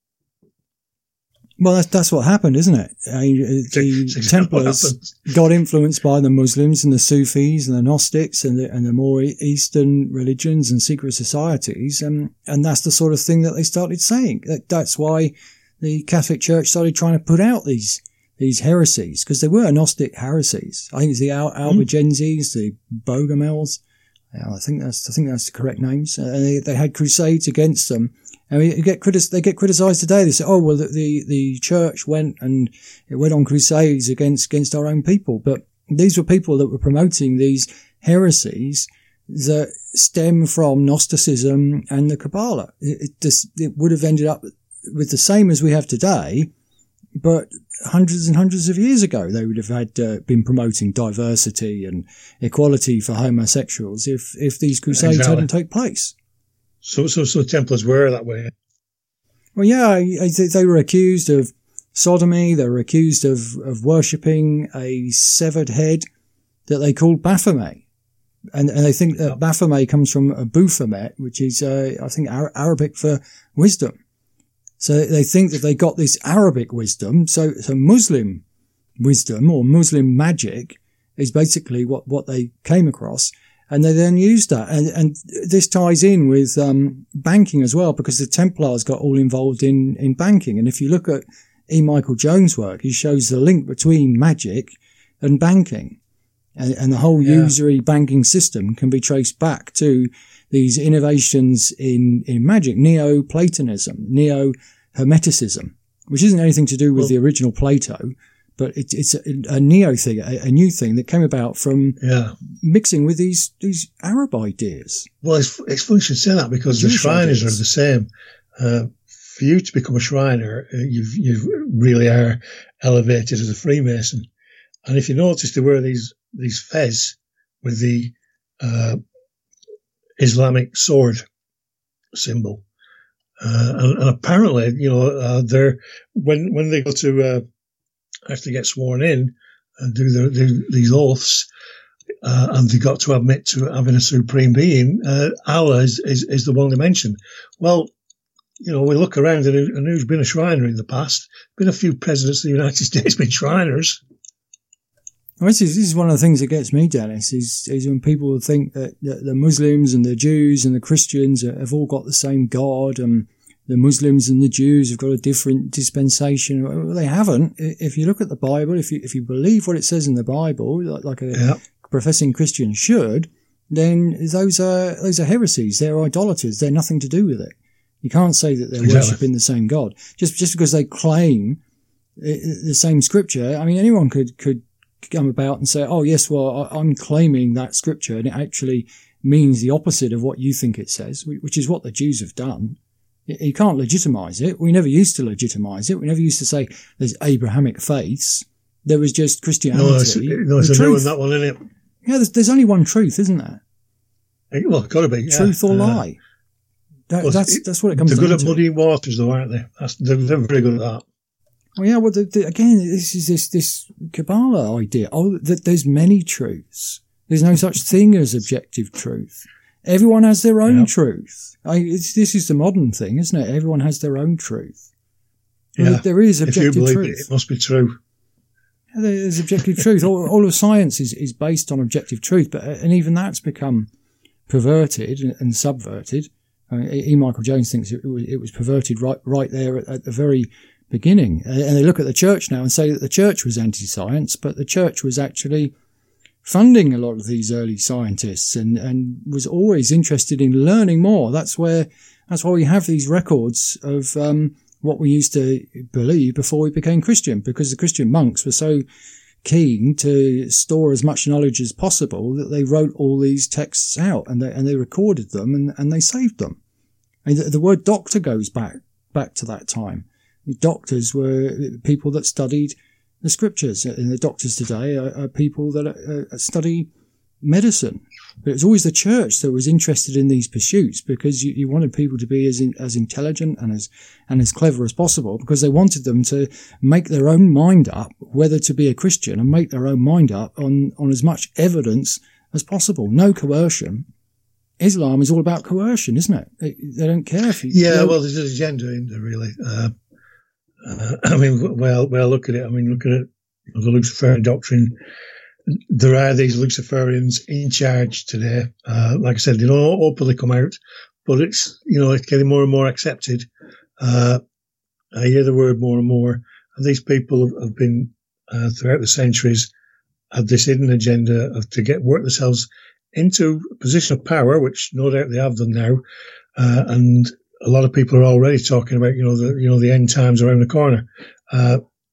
Well, that's, that's what happened, isn't it? I mean, the exactly Templars got influenced by the Muslims and the Sufis and the Gnostics and the, and the more Eastern religions and secret societies. And, and that's the sort of thing that they started saying. That, that's why the Catholic Church started trying to put out these, these heresies, because they were Gnostic heresies. I think it's the Al- Albigenses, the Bogomils. Yeah, I think that's, I think that's the correct names. Uh, they, they had crusades against them. I mean, you get critic- they get criticised today. They say, oh, well, the, the, the church went and it went on crusades against, against our own people. But these were people that were promoting these heresies that stem from Gnosticism and the Kabbalah. It, it just, it would have ended up with the same as we have today, but hundreds and hundreds of years ago, they would have had, uh, been promoting diversity and equality for homosexuals if, if these crusades exactly. hadn't taken place. So, so, so Templars were that way. Well, yeah, they were accused of sodomy. They were accused of, of worshipping a severed head that they called Baphomet. And, and they think that yep. Baphomet comes from a Baphomet, which is, uh, I think, Arabic for wisdom. So they think that they got this Arabic wisdom. So, so Muslim wisdom or Muslim magic is basically what, what they came across. And they then used that. And, and this ties in with, um, banking as well, because the Templars got all involved in, in banking. And if you look at E. Michael Jones' work, he shows the link between magic and banking. And, and the whole yeah. usury banking system can be traced back to these innovations in, in magic, Neoplatonism, Neo-Hermeticism, which isn't anything to do with well, the original Plato. But it, it's a, a neo thing, a, a new thing that came about from yeah. mixing with these these Arab ideas. Well, it's, it's funny you should say that, because the, the Shriners ideas. are the same. Uh, for you to become a Shriner, uh, you you really are elevated as a Freemason. And if you notice, they wear these these fez with the uh, Islamic sword symbol, uh, and, and apparently, you know, uh, they're when when they go to uh, actually get sworn in and do, the, do these oaths, uh, and they got to admit to having a supreme being, uh, Allah is, is, is the one they mention. Well, you know, we look around and, and who's been a Shriner in the past? Been a few presidents of the United States been Shriners. Well, this is, this is one of the things that gets me, Dennis, is, is when people think that, that the Muslims and the Jews and the Christians have all got the same God, and the Muslims and the Jews have got a different dispensation. Well, they haven't. If you look at the Bible, if you if you believe what it says in the Bible, like, like a yeah. professing Christian should, then those are those are heresies. They're idolaters. They're nothing to do with it. You can't say that they're exactly. worshipping the same God just just because they claim the same scripture. I mean, anyone could could come about and say, "Oh, yes, well, I'm claiming that scripture, and it actually means the opposite of what you think it says," which is what the Jews have done. You can't legitimize it. We never used to legitimize it. We never used to say there's Abrahamic faiths. There was just Christianity. No, it's, no, it's a new one, that one, isn't it? Yeah, there's, there's only one truth, isn't there? Well, got to be. Yeah. Truth or uh, lie. That, well, that's that's what it comes down to. They're good at muddying waters, though, aren't they? That's, they're, they're very good at that. Well, yeah, well, the, the, again, this is this, this Kabbalah idea. Oh, that there's many truths. There's no such thing as objective truth. Everyone has their own yeah. truth. I, it's, this is the modern thing, isn't it? Everyone has their own truth. Yeah. There, there is objective if you believe truth. It, it must be true. Yeah, there's objective truth. All, all of science is, is based on objective truth, but and even that's become perverted and, and subverted. I mean, E. Michael Jones thinks it was, it was perverted right right there at, at the very beginning. And they look at the church now and say that the church was anti-science, but the church was actually funding a lot of these early scientists and, and was always interested in learning more. That's where, that's why we have these records of, um, what we used to believe before we became Christian, because the Christian monks were so keen to store as much knowledge as possible that they wrote all these texts out and they, and they recorded them and, and they saved them. And the, the word doctor goes back, back to that time. Doctors were people that studied the scriptures, and the doctors today are, are people that are, are study medicine. But it was always the church that was interested in these pursuits, because you, you wanted people to be as in, as intelligent and as and as clever as possible, because they wanted them to make their own mind up whether to be a Christian, and make their own mind up on on as much evidence as possible. No coercion. Islam is all about coercion, isn't it? They, they don't care if you. Yeah, you know, well, there's an agenda in there, really. Uh, uh, I mean, well, well, look at it. I mean, look at it. The Luciferian doctrine. There are these Luciferians in charge today. Uh, like I said, they don't openly come out, but it's, you know, it's getting more and more accepted. Uh, I hear the word more and more. And these people have, have been, uh, throughout the centuries, had this hidden agenda of to get work themselves into a position of power, which no doubt they have done now. Uh, and a lot of people are already talking about, you know, the, you know, the end times around the corner. Uh,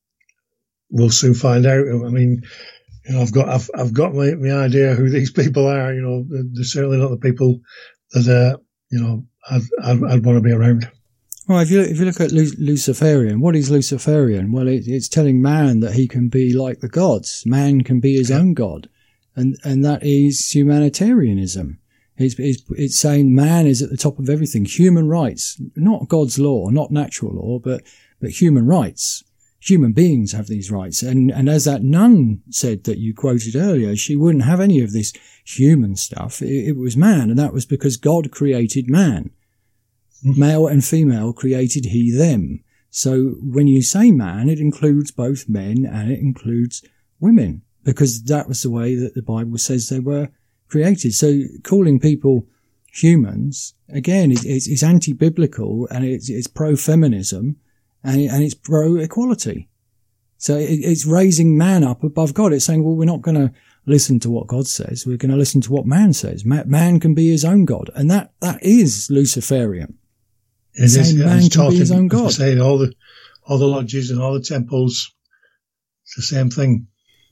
we'll soon find out. I mean, You know, I've got, I've, I've got my, my idea who these people are. You know, they're, they're certainly not the people that, uh, you know, I'd, I'd, I'd want to be around. Well, if you if you look at Luciferian, what is Luciferian? Well, it, it's telling man that he can be like the gods. Man can be his yeah. own god, and and that is humanitarianism. It's, it's it's saying man is at the top of everything. Human rights, not God's law, not natural law, but but human rights. Human beings have these rights. And, and as that nun said that you quoted earlier, she wouldn't have any of this human stuff. It, it was man, and that was because God created man. Mm-hmm. Male and female created he them. So when you say man, it includes both men and it includes women. because that was the way that the Bible says they were created. So calling people humans, again, is, is, is anti-biblical, and it's, it's pro-feminism, and, and it's pro-equality. So it, it's raising man up above God. It's saying, well, we're not going to listen to what God says. We're going to listen to what man says. Man, man can be his own God. And that, that is Luciferian. It is, saying man it's can be his own God. Saying all the, all the lodges and all the temples, it's the same thing.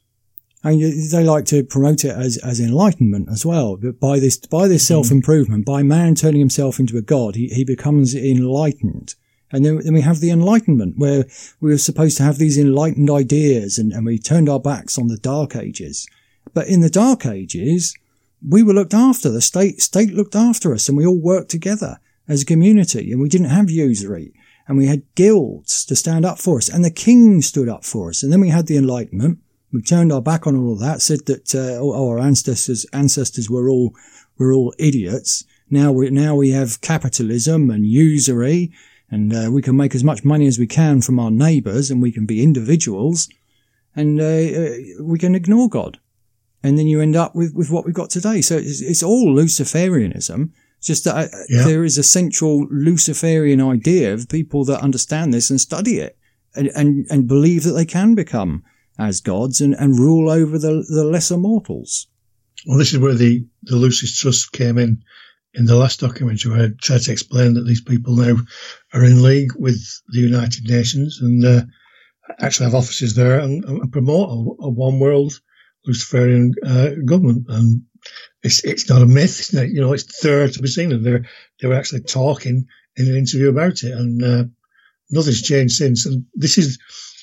And they like to promote it as, as enlightenment as well. But by this, by this mm-hmm. self-improvement, by man turning himself into a God, he, he becomes enlightened. And then, then we have the Enlightenment, where we were supposed to have these enlightened ideas, and, and we turned our backs on the Dark Ages. But in the Dark Ages, we were looked after. The state, state looked after us, and we all worked together as a community, and we didn't have usury, and we had guilds to stand up for us, and the king stood up for us. And then we had the Enlightenment. We turned our back on all of that, said that uh, oh, our ancestors ancestors were all were all idiots. Now we now we have capitalism and usury, and uh, we can make as much money as we can from our neighbours, and we can be individuals, and uh, uh, we can ignore God. And then you end up with, with what we've got today. So it's, it's all Luciferianism. It's just that uh, yeah. there is a central Luciferian idea of people that understand this and study it, and and, and believe that they can become as gods and, and rule over the, the lesser mortals. Well, this is where the, the Lucis Trust came in, in the last documentary, where I tried to explain that these people now are in league with the United Nations and uh, actually have offices there and, and promote a, a one world Luciferian uh, government. And it's it's not a myth. It's not, you know, it's there to be seen. And they're, they were actually talking in an interview about it, and uh, nothing's changed since. And this is...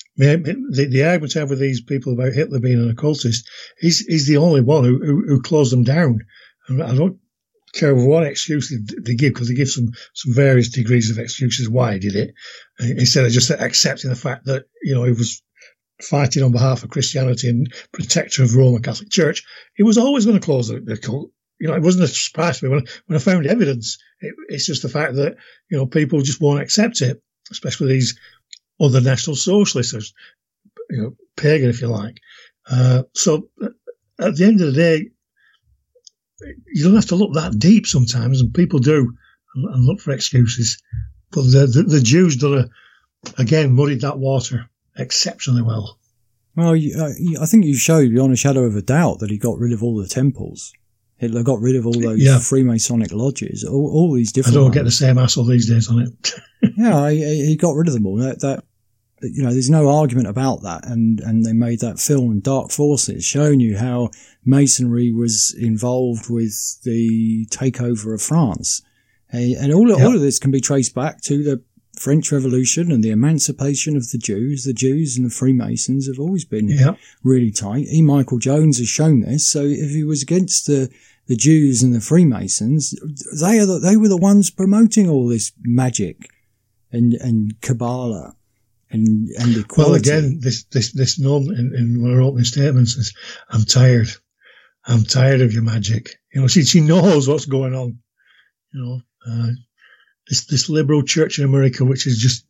The, the argument I have with these people about Hitler being an occultist, he's, he's the only one who, who, who closed them down. And I don't care what excuse they, they give, because they give some, some various degrees of excuses why he did it, instead of just accepting the fact that, you know, he was fighting on behalf of Christianity and protector of the Roman Catholic Church. He was always going to close the, the cult. You know, it wasn't a surprise to me when, when I found evidence. It, it's just the fact that, you know, people just won't accept it, especially these other National Socialists, or, you know, pagan, if you like. Uh, so at the end of the day, you don't have to look that deep sometimes, and people do, and, and look for excuses. But the, the, the Jews done a, again, muddied that water exceptionally well. Well, you, uh, I think you showed beyond a shadow of a doubt that he got rid of all the temples. Hitler got rid of all those yeah. Freemasonic lodges, all, all these different I don't ones. get the same hassle these days on it. yeah, he, he got rid of them all. That, that, you know, there's no argument about that. And, and they made that film, Dark Forces, showing you how Masonry was involved with the takeover of France. And all, yep. all of this can be traced back to the French Revolution and the emancipation of the Jews. The Jews and the Freemasons have always been yep. really tight. E. Michael Jones has shown this. So if he was against the, the Jews and the Freemasons, they are the, they were the ones promoting all this magic and, and Kabbalah. And, and equality. Well, again, this, this, this nun in, in one of her opening statements says, I'm tired. I'm tired of your magic. You know, she, she knows what's going on. You know, uh, this, this liberal church in America, which is just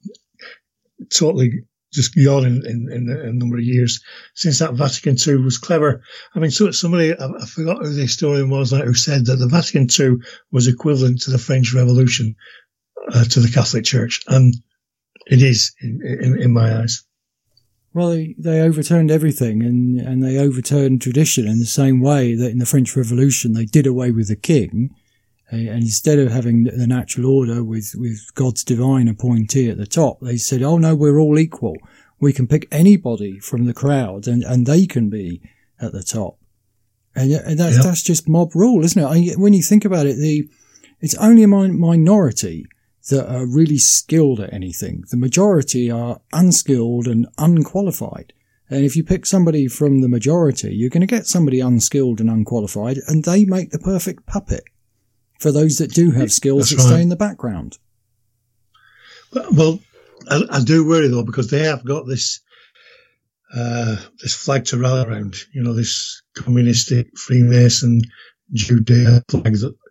totally just yawning in, in, in a number of years since that Vatican two was clever. I mean, so somebody, I, I forgot who the historian was, like, who said that the Vatican two was equivalent to the French Revolution, uh, to the Catholic Church. And it is, in, in, in my eyes. Well, they, they overturned everything, and, and they overturned tradition in the same way that in the French Revolution they did away with the king, and instead of having the natural order with, with God's divine appointee at the top, they said, oh no, we're all equal. We can pick anybody from the crowd, and, and they can be at the top. And, and that's, yep. that's just mob rule, isn't it? I, when you think about it, the it's only a min- minority that are really skilled at anything. The majority are unskilled and unqualified. And if you pick somebody from the majority, you're going to get somebody unskilled and unqualified, and they make the perfect puppet for those that do have skills That's that right. stay in the background. Well, I, I do worry though, because they have got this uh, this flag to rally around. You know, this communistic Freemason Judea flag that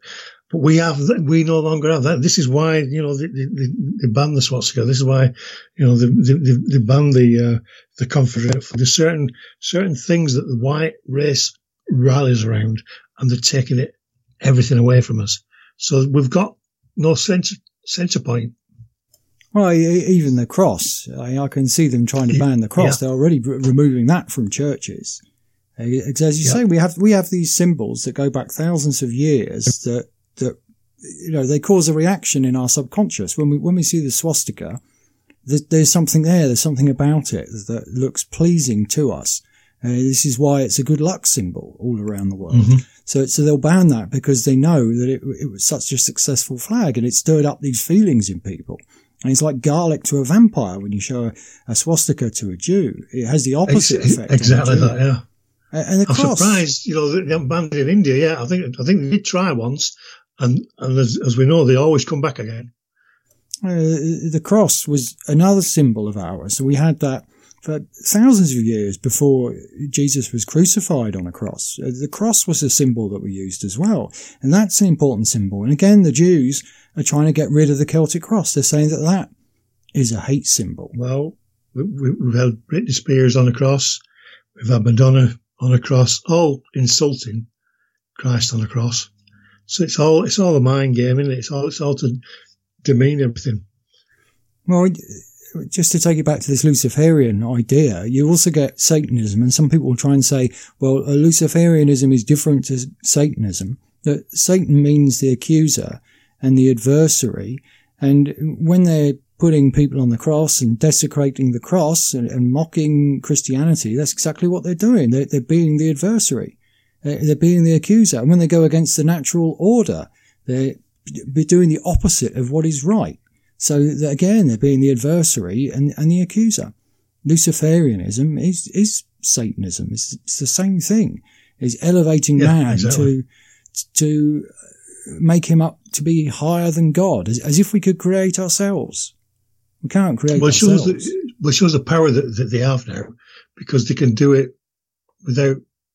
But we have, we no longer have that. This is why, you know, they, they, they banned the swastika. This is why, you know, they, they, they banned the, uh, the Confederate flag. There's certain, certain things that the white race rallies around, and they're taking it, everything away from us. So we've got no center, center point. Well, even the cross, I, I can see them trying to ban the cross. Yeah. They're already r- removing that from churches. As you yeah. say, we have, we have these symbols that go back thousands of years that, that, you know, they cause a reaction in our subconscious. When we, when we see the swastika, there's, there's something there, there's something about it that looks pleasing to us. Uh, this is why it's a good luck symbol all around the world. Mm-hmm. So, so they'll ban that because they know that it, it was such a successful flag, and it stirred up these feelings in people. And it's like garlic to a vampire when you show a, a swastika to a Jew. It has the opposite Ex- effect. Exactly that, yeah. And the I'm cross, surprised, you know, they haven't banned it in India. Yeah, I think I think they did try once, and and as, as we know, they always come back again. Uh, the cross was another symbol of ours. So we had that for thousands of years before Jesus was crucified on a cross. Uh, the cross was a symbol that we used as well, and that's an important symbol. And again, the Jews are trying to get rid of the Celtic cross. They're saying that that is a hate symbol. Well, we, we, we've had Britney Spears on a cross. We've had Madonna on a cross, all insulting Christ on a cross. So it's all it's all a mind game, isn't it? It's all it's all to demean everything. Well, just to take it back to this Luciferian idea, you also get Satanism, and some people will try and say, well, Luciferianism is different to Satanism. That Satan means the accuser and the adversary, and when they're putting people on the cross and desecrating the cross and, and mocking Christianity, that's exactly what they're doing. They're, they're being the adversary. They're, they're being the accuser. And when they go against the natural order, they're doing the opposite of what is right. So that, again, they're being the adversary and, and the accuser. Luciferianism is, is Satanism. It's, it's the same thing. It's elevating yeah, man exactly. to, to make him up to be higher than God, as, as if we could create ourselves. We can't create well, it shows ourselves. The, well, it shows the power that, that they have now, because they can do it without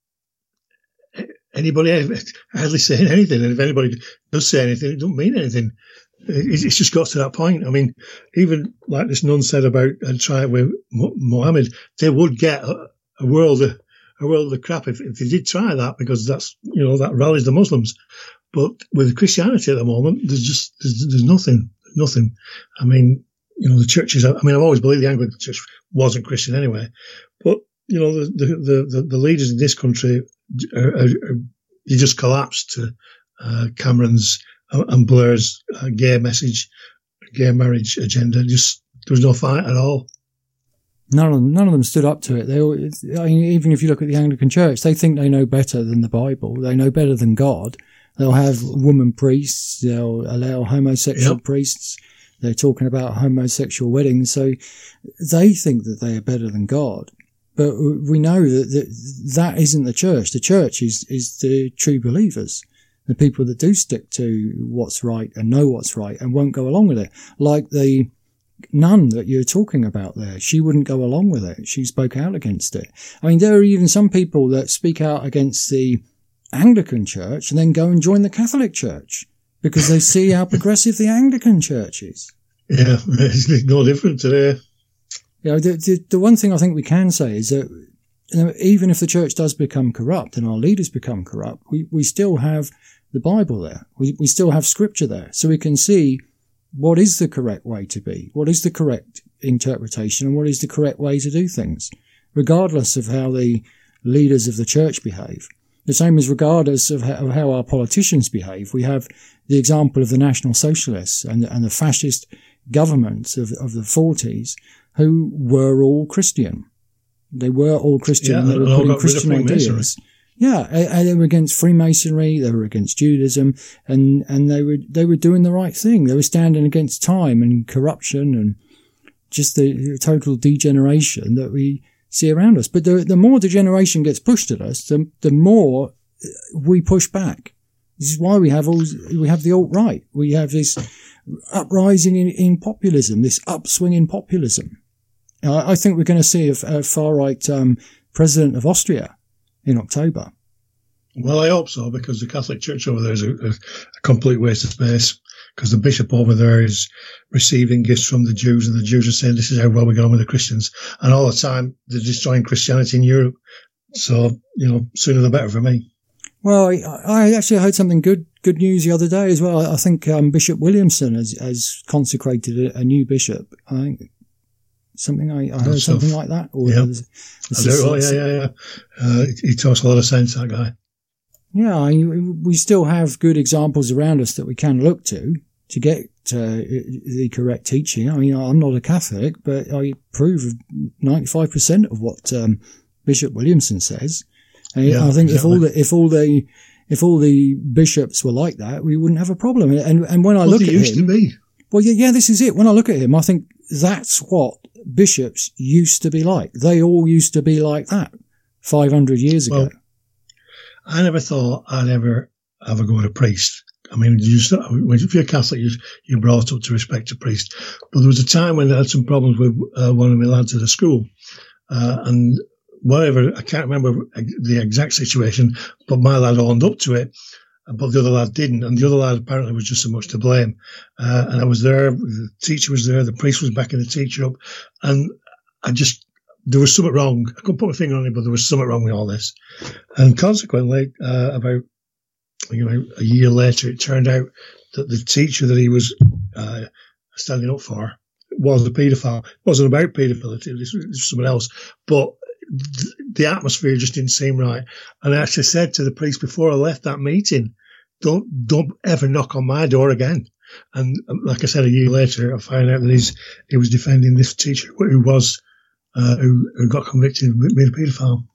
anybody hardly saying anything. And if anybody does say anything, it doesn't mean anything. It, it's just got to that point. I mean, even like this nun said about and try with Muhammad, they would get a, a world of, a world of crap if, if they did try that, because that's, you know, that rallies the Muslims. But with Christianity at the moment, there's just there's, there's nothing, nothing. I mean. You know, the churches, I mean, I've always believed the Anglican Church wasn't Christian anyway. But, you know, the the, the, the leaders in this country, are, are, are, they just collapsed to uh, Cameron's and Blair's uh, gay message, gay marriage agenda. Just, there was no fight at all. None of them, none of them stood up to it. They, I mean, even if you look at the Anglican Church, they think they know better than the Bible. They know better than God. They'll have woman priests. They'll allow homosexual yep. priests. They're talking about homosexual weddings, so they think that they are better than God. But we know that that, that isn't the church. The church is, is the true believers, the people that do stick to what's right and know what's right and won't go along with it. Like the nun that you're talking about there, she wouldn't go along with it. She spoke out against it. I mean, there are even some people that speak out against the Anglican Church and then go and join the Catholic Church, because they see how progressive the Anglican Church is. Yeah, it's no different today. You know, the, the, the one thing I think we can say is that, you know, even if the church does become corrupt and our leaders become corrupt, we, we still have the Bible there. We, we still have Scripture there. So we can see what is the correct way to be, what is the correct interpretation, and what is the correct way to do things, regardless of how the leaders of the church behave. The same as regardless of how, of how our politicians behave. We have the example of the National Socialists and, and the fascist governments of, of the forties, who were all Christian. They were all Christian. Yeah, and they were putting Christian ideas. Yeah, and they were against Freemasonry. They were against Judaism, and and they were they were doing the right thing. They were standing against time and corruption and just the total degeneration that we see around us. But the, the more degeneration gets pushed at us, the, the more we push back. This is why we have all, we have the alt-right. We have this uprising in, in populism, this upswing in populism. I, I think we're going to see a, a far-right um, president of Austria in October. Well, I hope so, because the Catholic Church over there is a, a, a complete waste of space, because the bishop over there is receiving gifts from the Jews, and the Jews are saying this is how well we're going with the Christians. And all the time, they're destroying Christianity in Europe. So, you know, sooner the better for me. Well, I, I actually heard something good good news the other day as well. I think um, Bishop Williamson has, has consecrated a, a new bishop. I think something I, I heard something like that. Or yeah. there's, there's I do, oh, yeah, yeah, yeah. Uh, he, he talks a lot of sense, that guy. Yeah, I, we still have good examples around us that we can look to to get uh, the correct teaching. I mean, I'm not a Catholic, but I approve of ninety-five percent of what um, Bishop Williamson says. And yeah, I think exactly. if all the if all the if all the bishops were like that, we wouldn't have a problem. And and when I well, look at used him, to be. well, yeah, yeah, this is it. When I look at him, I think that's what bishops used to be like. They all used to be like that five hundred years ago. Well, I never thought I'd ever have a go at a priest. I mean, you start, if you're Catholic, you're brought up to respect a priest. But there was a time when I had some problems with uh, one of my lads at a school, uh, and whatever, I can't remember the exact situation, but my lad owned up to it, but the other lad didn't, and the other lad apparently was just so much to blame. Uh, and I was there, the teacher was there, the priest was backing the teacher up, and I just, there was something wrong. I couldn't put my finger on it, but there was something wrong with all this. And consequently, uh, about you know, a year later, it turned out that the teacher that he was uh, standing up for was a paedophile. It wasn't about paedophilia, it was someone else. But th- the atmosphere just didn't seem right. And I actually said to the priest before I left that meeting, don't don't ever knock on my door again. And like I said, a year later, I found out that he's, he was defending this teacher who was uh, who, who got convicted of being a paedophile.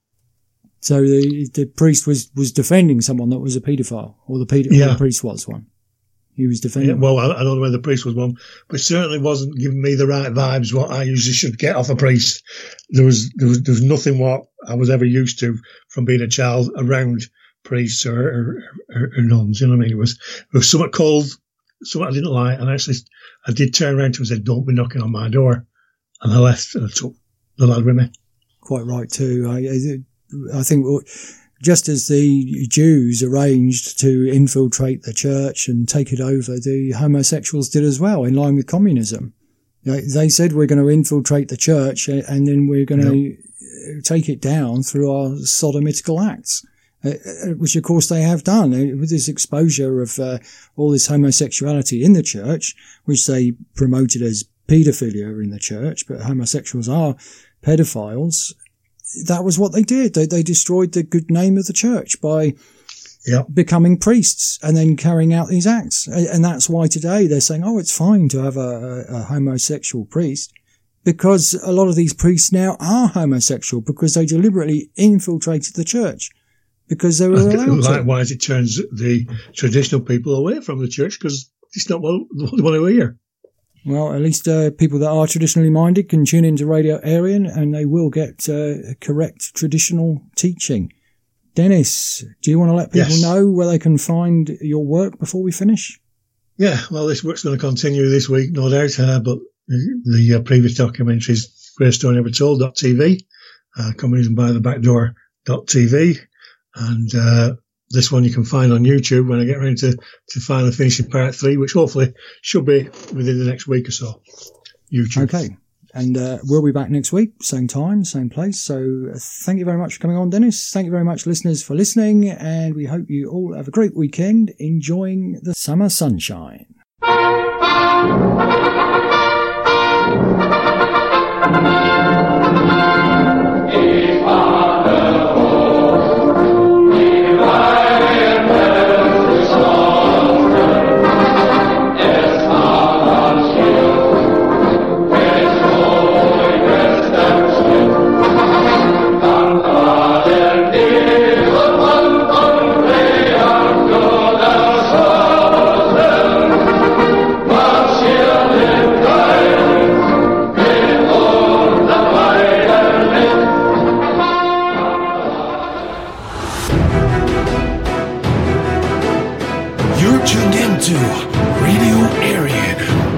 So the the priest was, was defending someone that was a paedophile, or the, pedo- yeah. or the priest was one. He was defending. Yeah, well, I, I don't know whether the priest was one, but certainly wasn't giving me the right vibes. What I usually should get off a priest. There was there was there was nothing what I was ever used to from being a child around priests or, or, or, or nuns. You know what I mean? It was it was somewhat cold, something I didn't like, and actually I did turn around to him and said, "Don't be knocking on my door," and I left and I took the lad with me. Quite right too. I, I, I think just as the Jews arranged to infiltrate the church and take it over, the homosexuals did as well, in line with communism. They said we're going to infiltrate the church and then we're going to yep. take it down through our sodomitical acts, which of course they have done with this exposure of uh, all this homosexuality in the church, which they promoted as paedophilia in the church, but homosexuals are pedophiles. That was what they did. They, they destroyed the good name of the church by yep. becoming priests and then carrying out these acts. And that's why today they're saying, oh, it's fine to have a, a homosexual priest, because a lot of these priests now are homosexual because they deliberately infiltrated the church because they were allowed to. Likewise, it turns the traditional people away from the church because it's not what they want to hear. Well, at least uh, people that are traditionally minded can tune into Radio Aryan and they will get uh, correct traditional teaching. Dennis, do you want to let people yes. know where they can find your work before we finish? Yeah, well, this work's going to continue this week, no doubt, uh, but the, the uh, previous documentaries, Great Story Never Told dot T V, uh, Communism by the Backdoor dot T V, and uh, this one you can find on YouTube when I get around to, to finally finishing part three, which hopefully should be within the next week or so. YouTube. Okay. And uh, we'll be back next week, same time, same place. So uh, thank you very much for coming on, Dennis. Thank you very much, listeners, for listening. And we hope you all have a great weekend enjoying the summer sunshine. You're tuned into Radio Aryan.